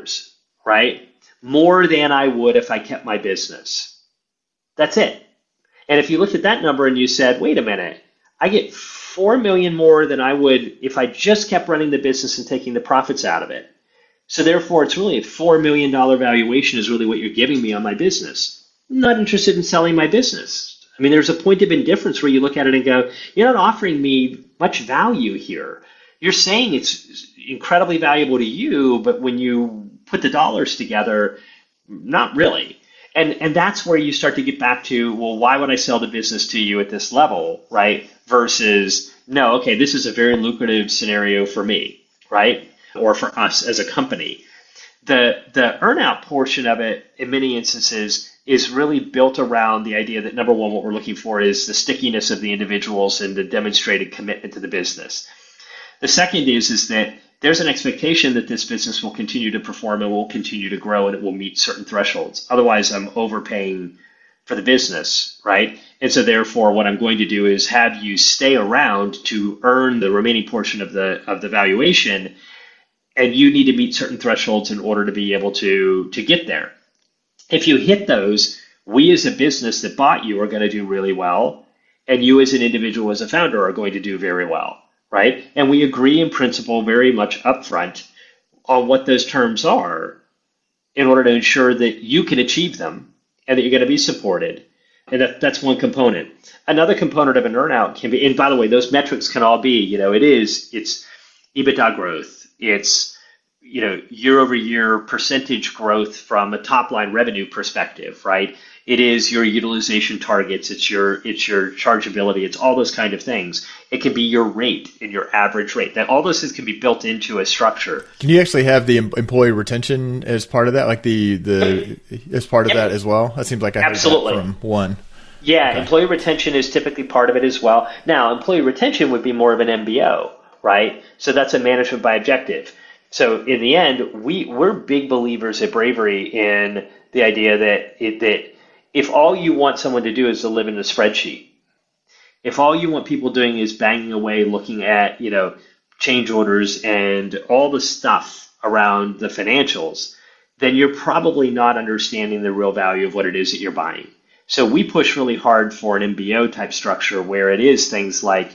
right? More than I would if I kept my business. That's it. And if you looked at that number and you said, wait a minute, I get 4 million more than I would if I just kept running the business and taking the profits out of it. So therefore, it's really a $4 million valuation is really what you're giving me on my business. I'm not interested in selling my business. I mean, there's a point of indifference where you look at it and go, you're not offering me much value here. You're saying it's incredibly valuable to you, but when you put the dollars together, not really. And that's where you start to get back to, well, why would I sell the business to you at this level, right? Versus, no, okay, this is a very lucrative scenario for me, right? Or for us as a company. The earnout portion of it, in many instances, is really built around the idea that, number one, what we're looking for is the stickiness of the individuals and the demonstrated commitment to the business. The second is that there's an expectation that this business will continue to perform and will continue to grow and it will meet certain thresholds. Otherwise, I'm overpaying for the business, right? And so therefore, what I'm going to do is have you stay around to earn the remaining portion of the valuation, and you need to meet certain thresholds in order to be able to get there. If you hit those, we as a business that bought you are going to do really well, and you as an individual, as a founder, are going to do very well. Right? And we agree in principle very much upfront on what those terms are in order to ensure that you can achieve them and that you're going to be supported. And that's one component. Another component of an earnout can be, and by the way, those metrics can all be, it's EBITDA growth. It's, year over year percentage growth from a top line revenue perspective, right? It is your utilization targets. It's your chargeability. It's all those kind of things. It can be your rate and your average rate. That all those things can be built into a structure. Can you actually have the employee retention as part of that, like the as part of that as well? That seems like I heard that from one. Yeah, okay. Employee retention is typically part of it as well. Now, employee retention would be more of an MBO, right? So that's a management by objective. So in the end, we're big believers at Bravery in the idea that if all you want someone to do is to live in a spreadsheet, if all you want people doing is banging away looking at, change orders and all the stuff around the financials, then you're probably not understanding the real value of what it is that you're buying. So we push really hard for an MBO type structure where it is things like,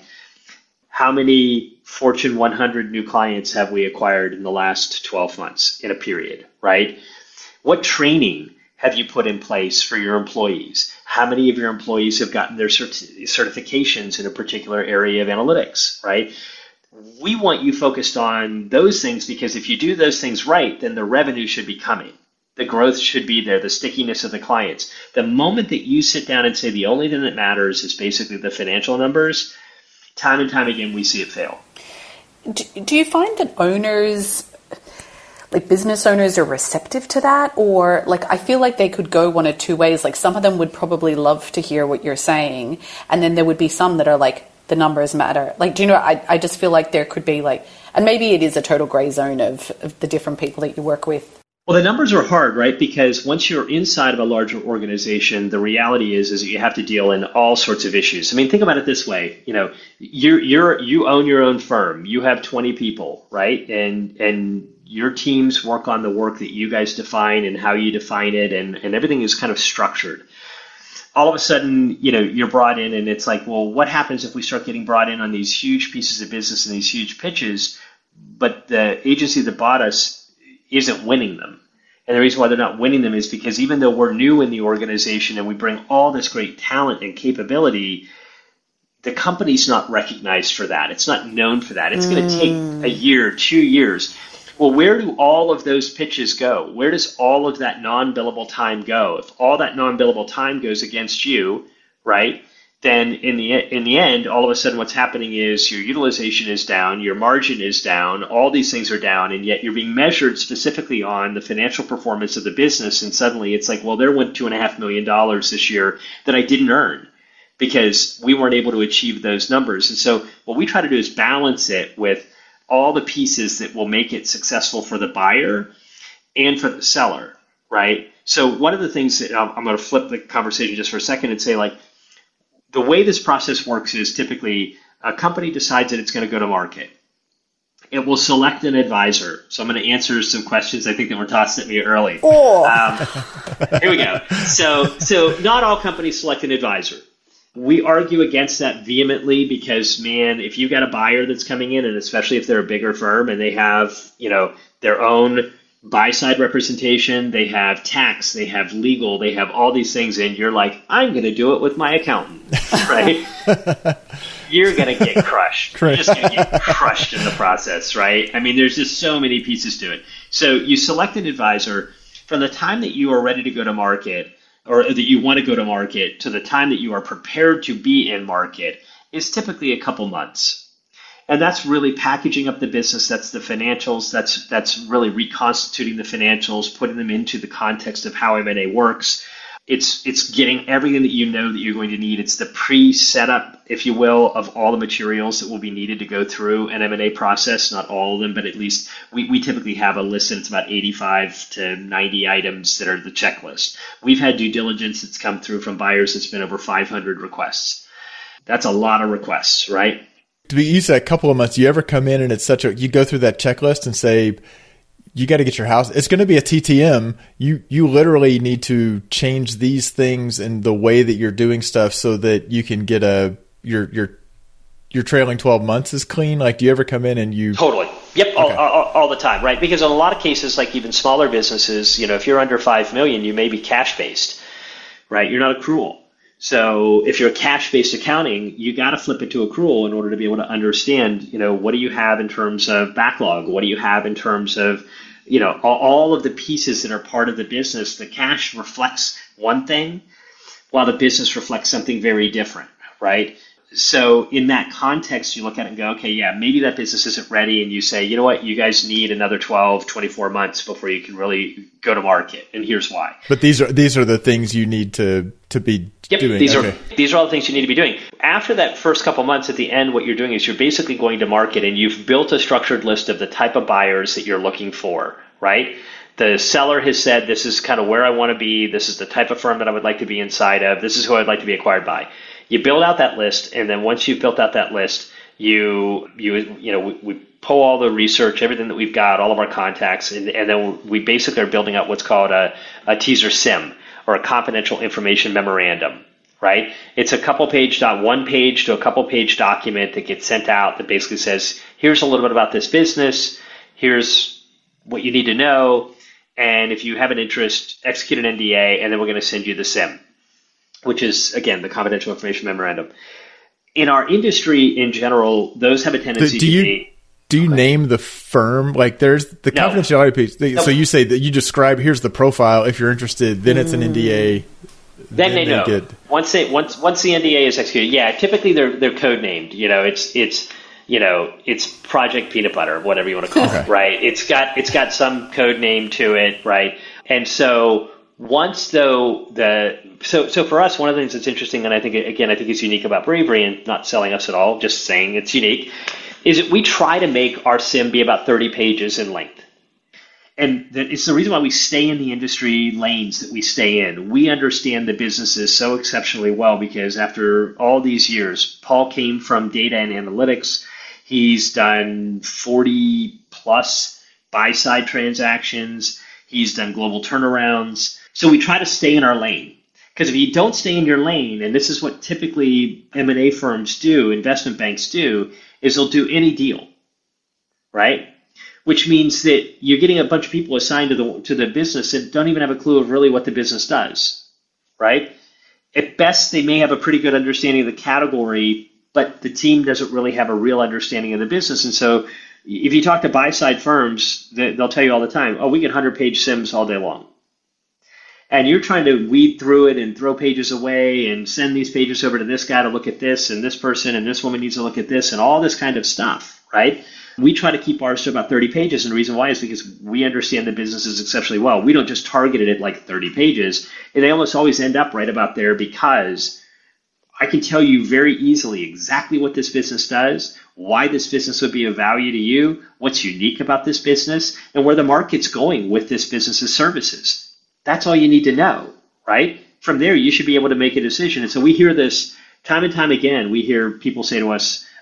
how many Fortune 100 new clients have we acquired in the last 12 months in a period, right? What training have you put in place for your employees? How many of your employees have gotten their certifications in a particular area of analytics, right? We want you focused on those things because if you do those things right, then the revenue should be coming. The growth should be there, the stickiness of the clients. The moment that you sit down and say the only thing that matters is basically the financial numbers, time and time again, we see it fail. Do you find that owners, like business owners, are receptive to that? Or I feel like they could go one of two ways. Like some of them would probably love to hear what you're saying. And then there would be some that are like, the numbers matter. I just feel like there could be and maybe it is a total gray zone of the different people that you work with. Well, the numbers are hard, right? Because once you're inside of a larger organization, the reality is that you have to deal in all sorts of issues. I mean, think about it this way. You own your own firm. You have 20 people, right? And your teams work on the work that you guys define and how you define it, and everything is kind of structured. All of a sudden, you're brought in, and it's like, well, what happens if we start getting brought in on these huge pieces of business and these huge pitches, but the agency that bought us isn't winning them? And the reason why they're not winning them is because even though we're new in the organization and we bring all this great talent and capability, the company's not recognized for that. It's not known for that. It's going to take a year, 2 years. Well, where do all of those pitches go? Where does all of that non-billable time go? If all that non-billable time goes against you, right, then in the end, all of a sudden what's happening is your utilization is down, your margin is down, all these things are down, and yet you're being measured specifically on the financial performance of the business, and suddenly it's like, well, there went $2.5 million this year that I didn't earn because we weren't able to achieve those numbers. And so what we try to do is balance it with all the pieces that will make it successful for the buyer and for the seller, right? So one of the things that I'm going to flip the conversation just for a second and say, the way this process works is typically A company decides that it's going to go to market. It will select an advisor. So I'm going to answer some questions I think that were tossed at me early. Here we go. So not all companies select an advisor. We argue against that vehemently because, man, if you've got a buyer that's coming in, and especially if they're a bigger firm and they have, their own buy-side representation, they have tax, they have legal, they have all these things, and you're like, I'm going to do it with my accountant, right? You're going to get crushed. You're just going to get crushed in the process, right? I mean, there's just so many pieces to it. So you select an advisor. From the time that you are ready to go to market, or that you want to go to market, to the time that you are prepared to be in market is typically a couple months. And that's really packaging up the business. That's the financials. That's really reconstituting the financials, putting them into the context of how M&A works. It's getting everything that you know that you're going to need. It's the pre-setup, if you will, of all the materials that will be needed to go through an M&A process. Not all of them, but at least we typically have a list, and it's about 85 to 90 items that are the checklist. We've had due diligence that's come through from buyers that's been over 500 requests. That's a lot of requests, right? You said a couple of months. You ever come in and you go through that checklist and say, you got to get your house. It's going to be a TTM. You literally need to change these things in the way that you're doing stuff so that you can get your trailing 12 months is clean. Like, do you ever come in and you totally? Yep, okay. all the time, right? Because in a lot of cases, like even smaller businesses, if you're under $5 million, you may be cash based, right? You're not accrual. So if you're a cash-based accounting, you got to flip it to accrual in order to be able to understand, what do you have in terms of backlog? What do you have in terms of, all of the pieces that are part of the business? The cash reflects one thing while the business reflects something very different, right? So in that context, you look at it and go, okay, yeah, maybe that business isn't ready. And you say, you know what, you guys need another 12, 24 months before you can really go to market. And here's why. But these are the things you need to be doing. These are all the things you need to be doing. After that first couple months, at the end, what you're doing is you're basically going to market, and you've built a structured list of the type of buyers that you're looking for, right? The seller has said, this is kind of where I want to be. This is the type of firm that I would like to be inside of. This is who I'd like to be acquired by. You build out that list, and then once you've built out that list, we pull all the research, everything that we've got, all of our contacts, and then we basically are building out what's called a teaser SIM, or a confidential information memorandum, right? It's a one page to a couple page document that gets sent out that basically says, here's a little bit about this business, here's what you need to know, and if you have an interest, execute an NDA, and then we're going to send you the SIM, which is, again, the confidential information memorandum. In our industry in general, those have a tendency to be... Do you name the firm? Like, there's the confidentiality piece. So you say that you describe, here's the profile. If you're interested, then it's an NDA. Then they know. Once the NDA is executed, yeah, typically they're code named. It's Project Peanut Butter, whatever you want to call it, right? It's got some code name to it, right? And so once so for us, one of the things that's interesting, and I think it's unique about Bravery, and not selling us at all, just saying it's unique, is that we try to make our SIM be about 30 pages in length. And it's the reason why we stay in the industry lanes that we stay in. We understand the businesses so exceptionally well because after all these years, Paul came from data and analytics. He's done 40 plus buy-side transactions. He's done global turnarounds. So we try to stay in our lane. Because if you don't stay in your lane, and this is what typically M&A firms do, investment banks do, is they'll do any deal, right? Which means that you're getting a bunch of people assigned to the business that don't even have a clue of really what the business does, right? At best, they may have a pretty good understanding of the category, but the team doesn't really have a real understanding of the business. And so if you talk to buy-side firms, they'll tell you all the time, oh, we get 100-page SIMs all day long. And you're trying to weed through it and throw pages away and send these pages over to this guy to look at this, and this person and this woman needs to look at this, and all this kind of stuff, right? We try to keep ours to about 30 pages, and the reason why is because we understand the businesses exceptionally well. We don't just target it at like 30 pages, and they almost always end up right about there because I can tell you very easily exactly what this business does, why this business would be of value to you, what's unique about this business, and where the market's going with this business's services. That's all you need to know, right? From there, you should be able to make a decision. And so we hear this time and time again. We hear people say to us,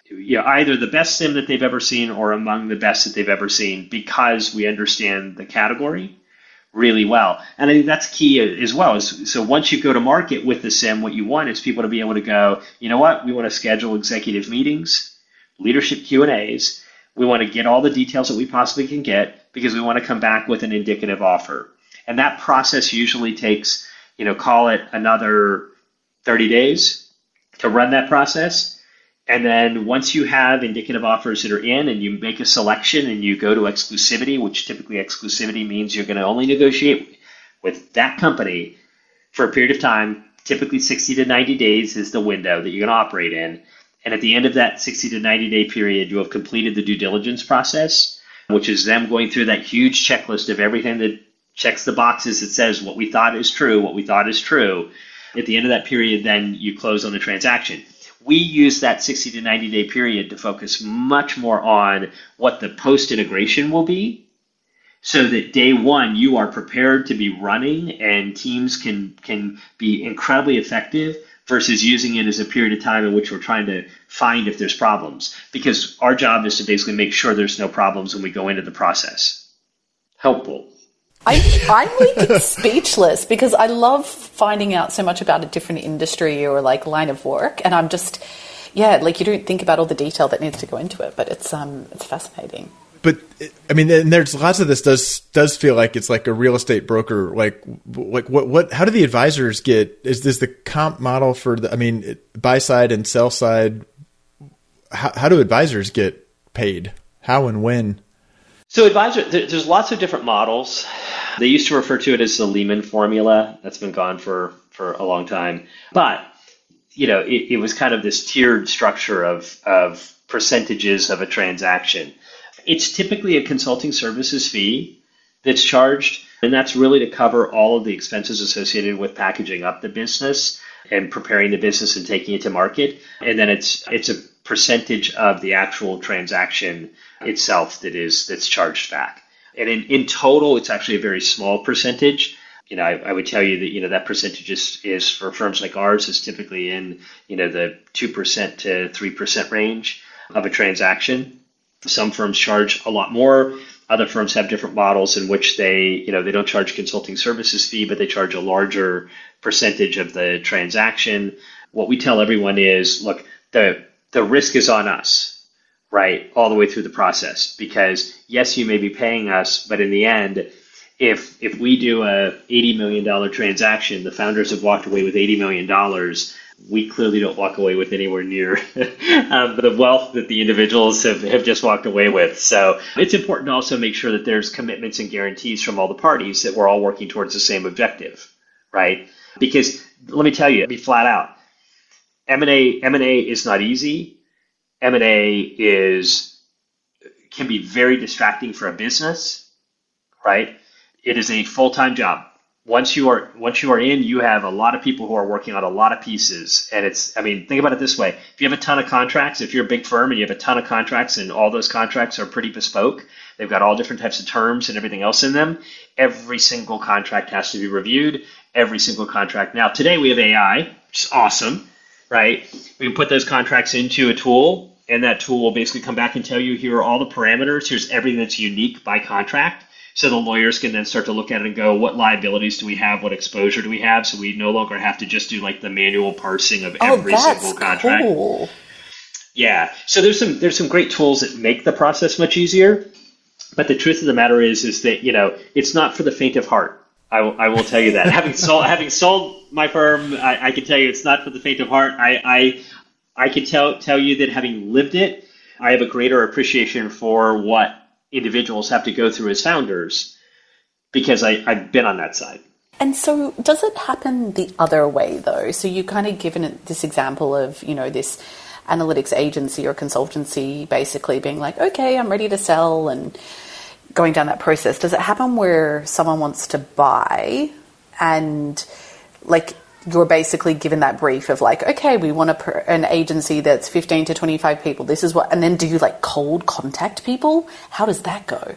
either the best SIM that they've ever seen or among the best that they've ever seen, because we understand the category really well. And I think that's key as well. So once you go to market with the SIM, what you want is people to be able to go, you know what, we want to schedule executive meetings, leadership Q&As. We want to get all the details that we possibly can get because we want to come back with an indicative offer. And that process usually takes, call it another 30 days to run that process. And then once you have indicative offers that are in and you make a selection and you go to exclusivity, which typically exclusivity means you're going to only negotiate with that company for a period of time, typically 60 to 90 days is the window that you're going to operate in. And at the end of that 60 to 90 day period, you have completed the due diligence process, which is them going through that huge checklist of everything that checks the boxes that says what we thought is true, what we thought is true. At the end of that period, then you close on the transaction. We use that 60 to 90 day period to focus much more on what the post-integration will be, so that day one you are prepared to be running and teams can be incredibly effective, versus using it as a period of time in which we're trying to find if there's problems. Because our job is to basically make sure there's no problems when we go into the process. Helpful. I'm like speechless because I love finding out so much about a different industry or like line of work, and I'm just, like you don't think about all the detail that needs to go into it, but it's fascinating. But I mean, and there's lots of this does feel like it's like a real estate broker. Like what? How do the advisors get? Is this the comp model for the? Buy side and sell side. How do advisors get paid? How and when? So there's lots of different models. They used to refer to it as the Lehman formula. That's been gone for a long time. But, it was kind of this tiered structure of percentages of a transaction. It's typically a consulting services fee that's charged, and that's really to cover all of the expenses associated with packaging up the business and preparing the business and taking it to market. And then it's a percentage of the actual transaction itself that's charged back. And in total, it's actually a very small percentage. I would tell you that that percentage is for firms like ours is typically in the 2% to 3% range of a transaction. Some firms charge a lot more. Other firms have different models in which they don't charge a consulting services fee, but they charge a larger percentage of the transaction. What we tell everyone is, look, the risk is on us, right, all the way through the process. Because yes, you may be paying us, but in the end, if we do a $80 million transaction, the founders have walked away with $80 million. We clearly don't walk away with anywhere near the wealth that the individuals have just walked away with. So it's important to also make sure that there's commitments and guarantees from all the parties that we're all working towards the same objective, right? Because let me tell you, be flat out, M&A is not easy. M&A can be very distracting for a business, right? It is a full-time job. Once you are in, you have a lot of people who are working on a lot of pieces. And think about it this way. If you have a ton of contracts, if you're a big firm and you have a ton of contracts and all those contracts are pretty bespoke, they've got all different types of terms and everything else in them, every single contract has to be reviewed, every single contract. Now, today we have AI, which is awesome, right? We can put those contracts into a tool, and that tool will basically come back and tell you, here are all the parameters, here's everything that's unique by contract. So the lawyers can then start to look at it and go, what liabilities do we have? What exposure do we have? So we no longer have to just do like the manual parsing of every single contract. Cool. Yeah. So there's some great tools that make the process much easier. But the truth of the matter is that, it's not for the faint of heart. I will tell you that. having sold my firm, I can tell you it's not for the faint of heart. I can tell you that having lived it, I have a greater appreciation for what individuals have to go through as founders, because I've been on that side. And so does it happen the other way, though? So you kind of given it this example of, this analytics agency or consultancy basically being like, okay, I'm ready to sell, and going down that process. Does it happen where someone wants to buy and like you're basically given that brief of like, okay, we want an agency that's 15 to 25 people. This is what, and then do you like cold contact people? How does that go?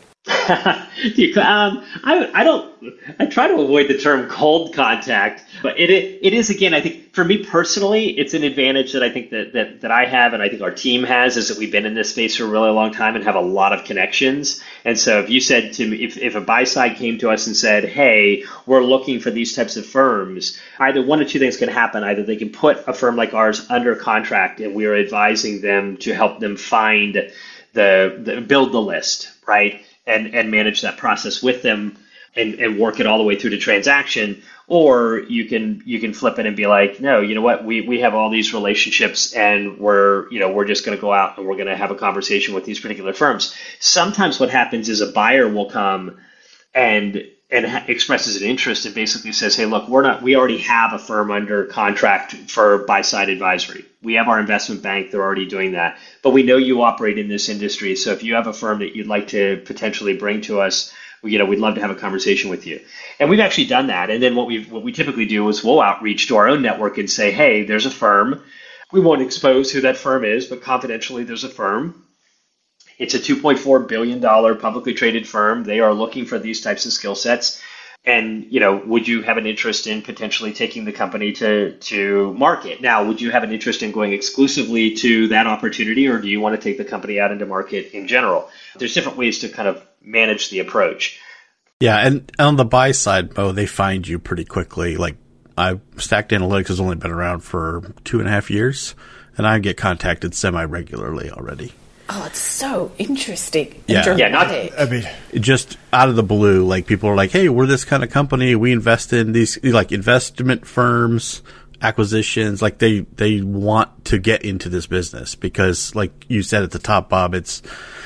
I don't. I try to avoid the term cold contact, but it is again. I think for me personally, it's an advantage that I think that I have, and I think our team has, is that we've been in this space for a really long time and have a lot of connections. And so, if you said to me, if a buy side came to us and said, "Hey, we're looking for these types of firms," either one or two things can happen. Either they can put a firm like ours under contract, and we are advising them to help them find the build the list, right? And manage that process with them and work it all the way through to transaction. Or you can flip it and be like, no, you know what, we have all these relationships and we're just going to go out and we're going to have a conversation with these particular firms. Sometimes what happens is a buyer will come and expresses an interest and basically says, hey, look, we already have a firm under contract for buy-side advisory. We have our investment bank, they're already doing that. But we know you operate in this industry, so if you have a firm that you'd like to potentially bring to us, we'd love to have a conversation with you. And we've actually done that. And then what we typically do is we'll outreach to our own network and say, hey, there's a firm. We won't expose who that firm is, but confidentially, there's a firm. It's a $2.4 billion publicly traded firm. They are looking for these types of skill sets. And, would you have an interest in potentially taking the company to market? Now, would you have an interest in going exclusively to that opportunity, or do you want to take the company out into market in general? There's different ways to kind of manage the approach. Yeah, and on the buy side, they find you pretty quickly. Like, Stacked Analytics has only been around for 2.5 years, and I get contacted semi-regularly already. Oh, it's so interesting. Yeah, just out of the blue, like people are like, hey, we're this kind of company. We invest in these like investment firms, acquisitions. Like they want to get into this business because, like you said at the top, Bob, it's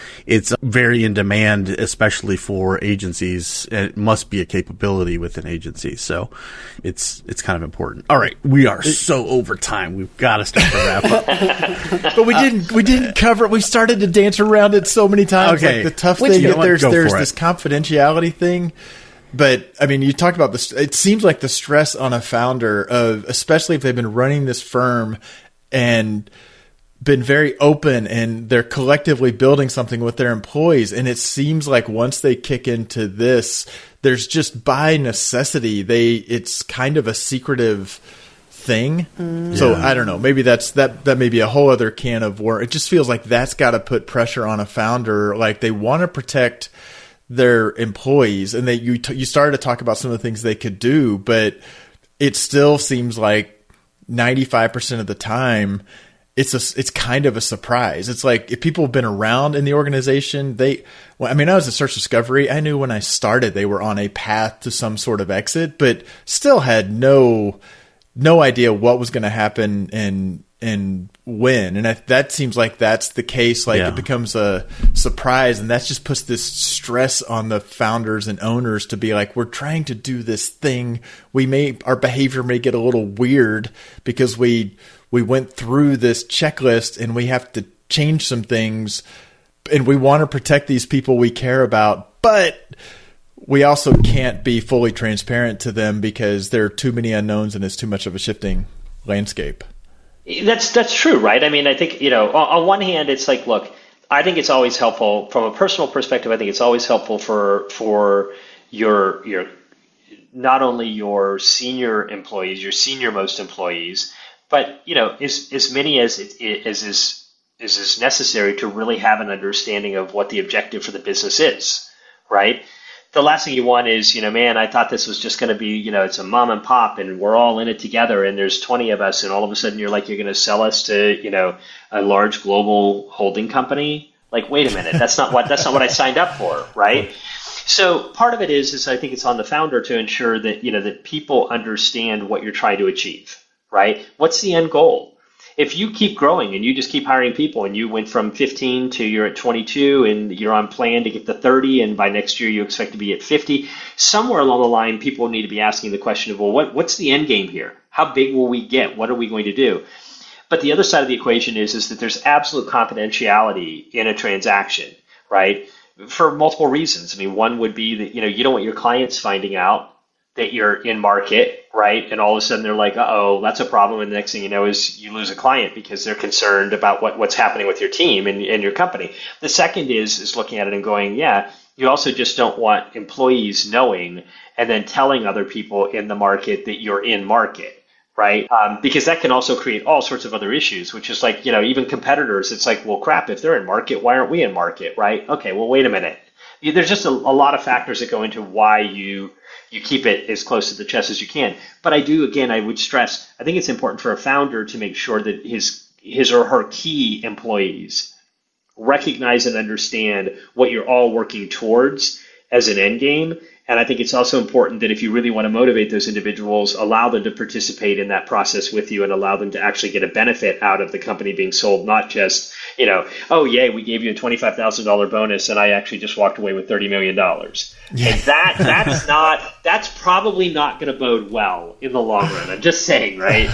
very in demand, especially for agencies, and it must be a capability within agencies. So it's kind of important. All right, we are so over time. We've got to start to wrap up. But we didn't cover it. We started to dance around it so many times. Okay. Like the tough thing that there's this confidentiality thing. But I mean, you talked about this. It seems like the stress on a founder of, especially if they've been running this firm and been very open and they're collectively building something with their employees. And it seems like once they kick into this, there's just by necessity, it's kind of a secretive thing. So I don't know, maybe that may be a whole other can of worms. It just feels like that's got to put pressure on a founder. Like they want to protect their employees, and you started to talk about some of the things they could do, but it still seems like 95% of the time, it's kind of a surprise. It's like if people have been around in the organization, I was at Search Discovery. I knew when I started they were on a path to some sort of exit, but still had no idea what was going to happen and when. And that seems like that's the case. Like it becomes a surprise, and that just puts this stress on the founders and owners to be like, we're trying to do this thing. Our behavior may get a little weird because we went through this checklist and we have to change some things, and we want to protect these people we care about, but we also can't be fully transparent to them because there are too many unknowns and it's too much of a shifting landscape. That's true, right? I mean, I think, on one hand, it's like, look, I think it's always helpful from a personal perspective. I think it's always helpful for your not only your senior employees, your senior most employees, but as many as is necessary to really have an understanding of what the objective for the business is, right? The last thing you want is, man, I thought this was just going to be, it's a mom and pop and we're all in it together and there's 20 of us and all of a sudden you're going to sell us to, a large global holding company. Like, wait a minute, that's not what I signed up for, right? So part of it is I think it's on the founder to ensure that, that people understand what you're trying to achieve, right? What's the end goal? If you keep growing and you just keep hiring people and you went from 15 to you're at 22 and you're on plan to get to 30 and by next year you expect to be at 50, somewhere along the line people need to be asking the question of, well, what's the end game here? How big will we get? What are we going to do? But the other side of the equation is that there's absolute confidentiality in a transaction, right? For multiple reasons. I mean, one would be that, you don't want your clients finding out that you're in market, right? And all of a sudden they're like, uh-oh, that's a problem. And the next thing you know is you lose a client because they're concerned about what's happening with your team and your company. The second is looking at it and going, yeah, you also just don't want employees knowing and then telling other people in the market that you're in market, right? Because that can also create all sorts of other issues, which is like, even competitors, it's like, well, crap, if they're in market, why aren't we in market, right? Okay, well, wait a minute. There's just a lot of factors that go into why you keep it as close to the chest as you can. But I would stress, I think it's important for a founder to make sure that his or her key employees recognize and understand what you're all working towards as an end game. And I think it's also important that if you really want to motivate those individuals, allow them to participate in that process with you and allow them to actually get a benefit out of the company being sold, not just, oh, yay, we gave you a $25,000 bonus and I actually just walked away with $30 million. Yeah. And that's probably not going to bode well in the long run. I'm just saying, right?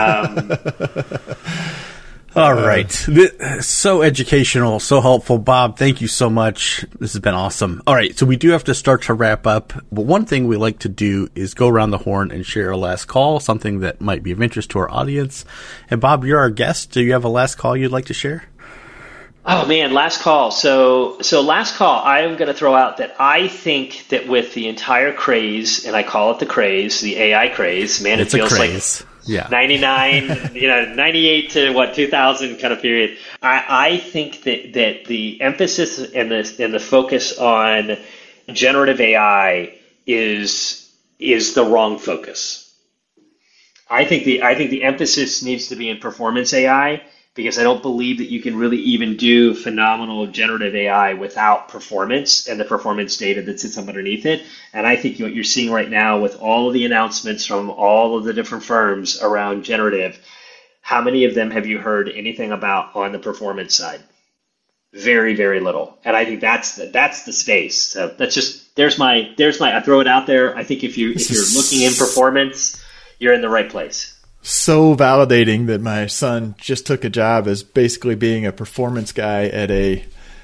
All right. So educational, so helpful. Bob, thank you so much. This has been awesome. All right. So we do have to start to wrap up. But one thing we like to do is go around the horn and share a last call, something that might be of interest to our audience. And Bob, you're our guest. Do you have a last call you'd like to share? Oh, man, last call. So last call, I am going to throw out that I think that with the entire craze, and I call it the craze, the AI craze, man, it feels like... Yeah. 99, 98 to 2000 kind of period. I think that the emphasis and the focus on generative AI is the wrong focus. I think the emphasis needs to be in performance AI, because I don't believe that you can really even do phenomenal generative AI without performance and the performance data that sits underneath it. And I think what you're seeing right now with all of the announcements from all of the different firms around generative, how many of them have you heard anything about on the performance side? Very, very little. And I think that's the space. So that's just, there's my, I throw it out there. I think if you're looking in performance, you're in the right place. So validating that my son just took a job as basically being a performance guy at a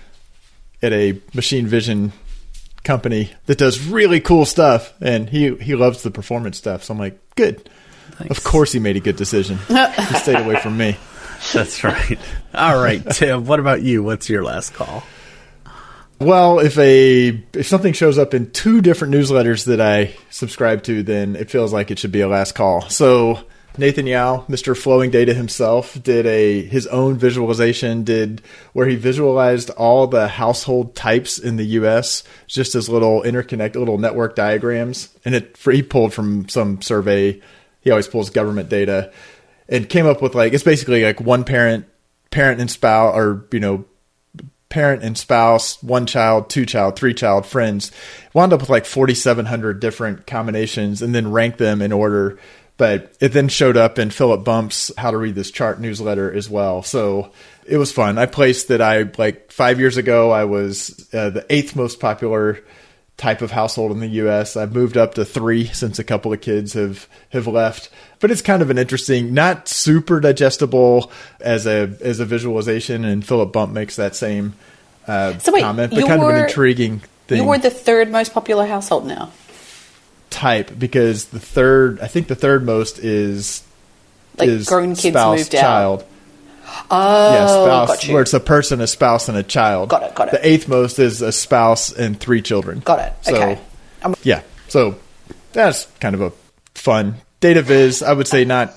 machine vision company that does really cool stuff, and he loves the performance stuff. So I'm like, good. Thanks. Of course he made a good decision. He stayed away from me. That's right. All right, Tim, what about you? What's your last call? Well, if something shows up in 2 different newsletters that I subscribe to, then it feels like it should be a last call. So Nathan Yao, Mr. Flowing Data himself, did his own visualization, where he visualized all the household types in the U.S. just as little network diagrams. And he pulled from some survey. He always pulls government data, and came up with it's basically like one parent and spouse, or parent and spouse, 1 child, 2 child, 3 child, friends. Wound up with 4,700 different combinations, and then ranked them in order. But it then showed up in Philip Bump's How to Read This Chart newsletter as well. So it was fun. I placed that 5 years ago, I was the 8th most popular type of household in the U.S. I've moved up to 3 since a couple of kids have left. But it's kind of an interesting, not super digestible as a visualization. And Philip Bump makes that same comment, but kind of an intriguing thing. You were the 3rd most popular household now. Type, because the third most is grown kids spouse, moved child. Out. Oh, yeah, spouse, got you. where it's a person, a spouse, and a child. Got it. The 8th most is a spouse and 3 children. Got it. Okay. Yeah, so that's kind of a fun data viz. I would say not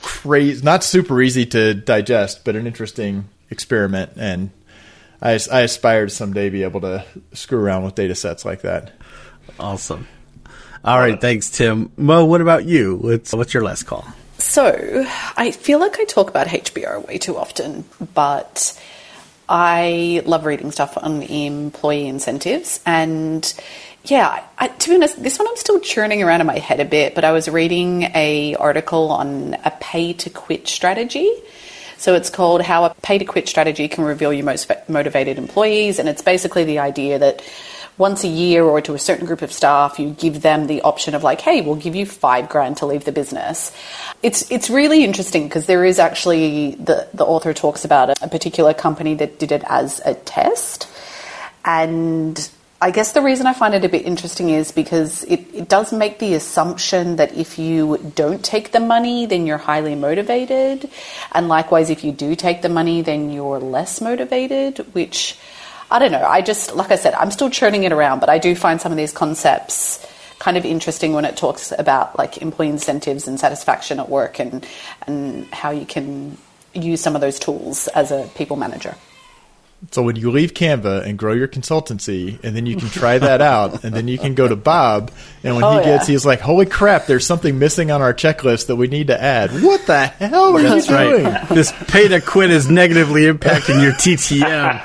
super easy to digest, but an interesting experiment. And I aspire to someday be able to screw around with data sets like that. Awesome. All right, thanks, Tim. Mo, what about you? What's your last call? So, I feel like I talk about HBO way too often, but I love reading stuff on employee incentives. And yeah, to be honest, this one I'm still churning around in my head a bit, but I was reading an article on a pay-to-quit strategy. So it's called How a Pay-to-Quit Strategy Can Reveal Your Most Motivated Employees. And it's basically the idea that once a year or to a certain group of staff, you give them the option of hey, we'll give you $5,000 to leave the business. It's really interesting because there is actually, the author talks about a particular company that did it as a test. And I guess the reason I find it a bit interesting is because it does make the assumption that if you don't take the money, then you're highly motivated. And likewise, if you do take the money, then you're less motivated, which, I don't know. Like I said, I'm still churning it around, but I do find some of these concepts kind of interesting when it talks about like employee incentives and satisfaction at work and how you can use some of those tools as a people manager. So when you leave Canva and grow your consultancy, and then you can try that out, and then you can go to Bob, and when he's like, holy crap, there's something missing on our checklist that we need to add. What the hell are you doing? Right. This pay to quit is negatively impacting your TTM.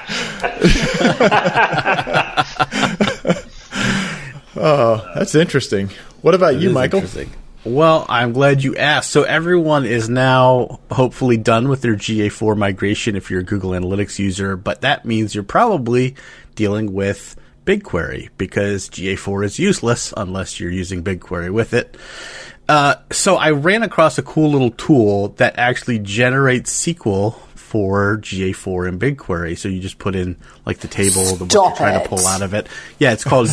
Oh, that's interesting. What about you, Michael? Well, I'm glad you asked. So everyone is now hopefully done with their GA4 migration if you're a Google Analytics user, but that means you're probably dealing with BigQuery because GA4 is useless unless you're using BigQuery with it. So I ran across a cool little tool that actually generates SQL for GA4 and BigQuery. So you just put in like the table, what you're trying to pull out of it. Yeah, it's called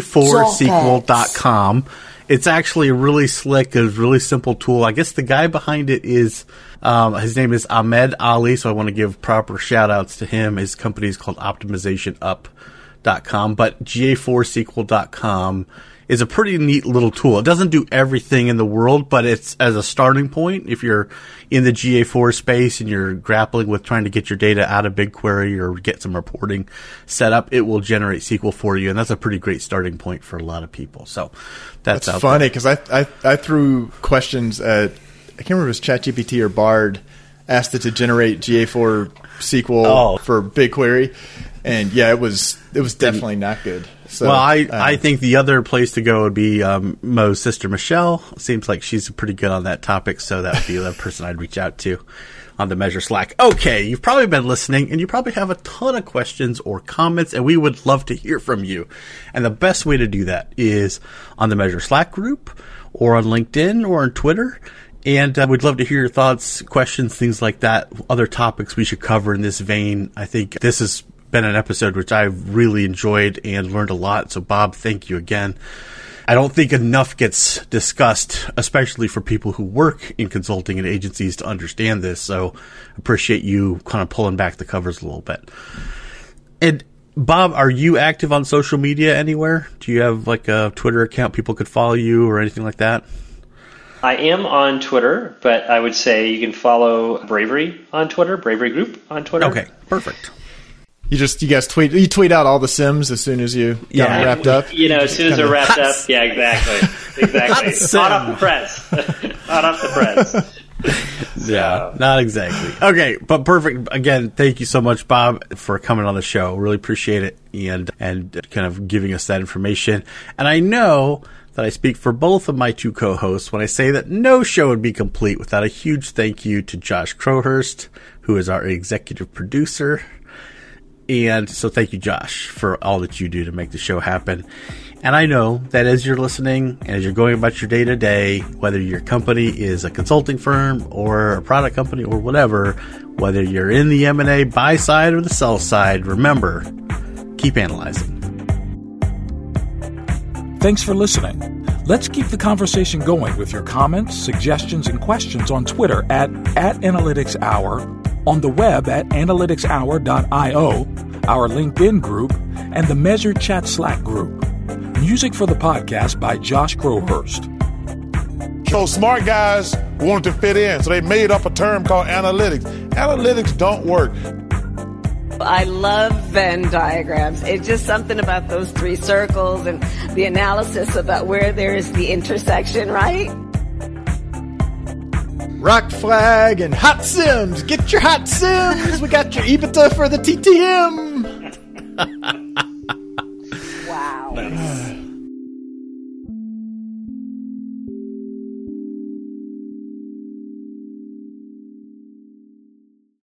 GA4SQL.com. It's actually a really slick, a really simple tool. I guess the guy behind it is, his name is Ahmed Ali, so I want to give proper shout-outs to him. His company is called OptimizationUp.com, but GA4SQL.com is a pretty neat little tool. It doesn't do everything in the world, but it's as a starting point. If you're in the GA4 space and you're grappling with trying to get your data out of BigQuery or get some reporting set up, it will generate SQL for you, and that's a pretty great starting point for a lot of people. So that's funny because I threw questions at, I can't remember if it was ChatGPT or Bard, asked it to generate GA4 SQL for BigQuery, and yeah, it was definitely not good. So, well, I think the other place to go would be Mo's sister, Michelle. Seems like she's pretty good on that topic, so that would be the person I'd reach out to on the Measure Slack. Okay, you've probably been listening, and you probably have a ton of questions or comments, and we would love to hear from you. And the best way to do that is on the Measure Slack group or on LinkedIn or on Twitter. And we'd love to hear your thoughts, questions, things like that, other topics we should cover in this vein. I think this has been an episode which I've really enjoyed and learned a lot. So, Bob, thank you again. I don't think enough gets discussed, especially for people who work in consulting and agencies, to understand this. So, appreciate you kind of pulling back the covers a little bit. And, Bob, are you active on social media anywhere? Do you have like a Twitter account people could follow you or anything like that? I am on Twitter, but I would say you can follow Bravery on Twitter, Bravery Group on Twitter. Okay, perfect. You guys tweet out all the Sims as soon as you got it wrapped up. You know, as soon as they're wrapped up. Yeah, exactly. Hot off the press. Hot off the press. Yeah, not exactly. Okay, but perfect. Again, thank you so much, Bob, for coming on the show. Really appreciate it and kind of giving us that information. And I know that I speak for both of my two co-hosts when I say that no show would be complete without a huge thank you to Josh Crowhurst, who is our executive producer. And so thank you, Josh, for all that you do to make the show happen. And I know that as you're listening and as you're going about your day-to-day, whether your company is a consulting firm or a product company or whatever, whether you're in the M&A buy side or the sell side, remember, keep analyzing. Thanks for listening. Let's keep the conversation going with your comments, suggestions, and questions on Twitter at Analytics Hour, on the web at analyticshour.io, our LinkedIn group, and the Measure Chat Slack group. Music for the podcast by Josh Crowhurst. So smart guys wanted to fit in, so they made up a term called analytics. Analytics don't work. I love Venn diagrams. It's just something about those three circles and the analysis about where there is the intersection, right? Rock Flag and Hot Sims. Get your Hot Sims. We got your EBITDA for the TTM. Wow. Nice.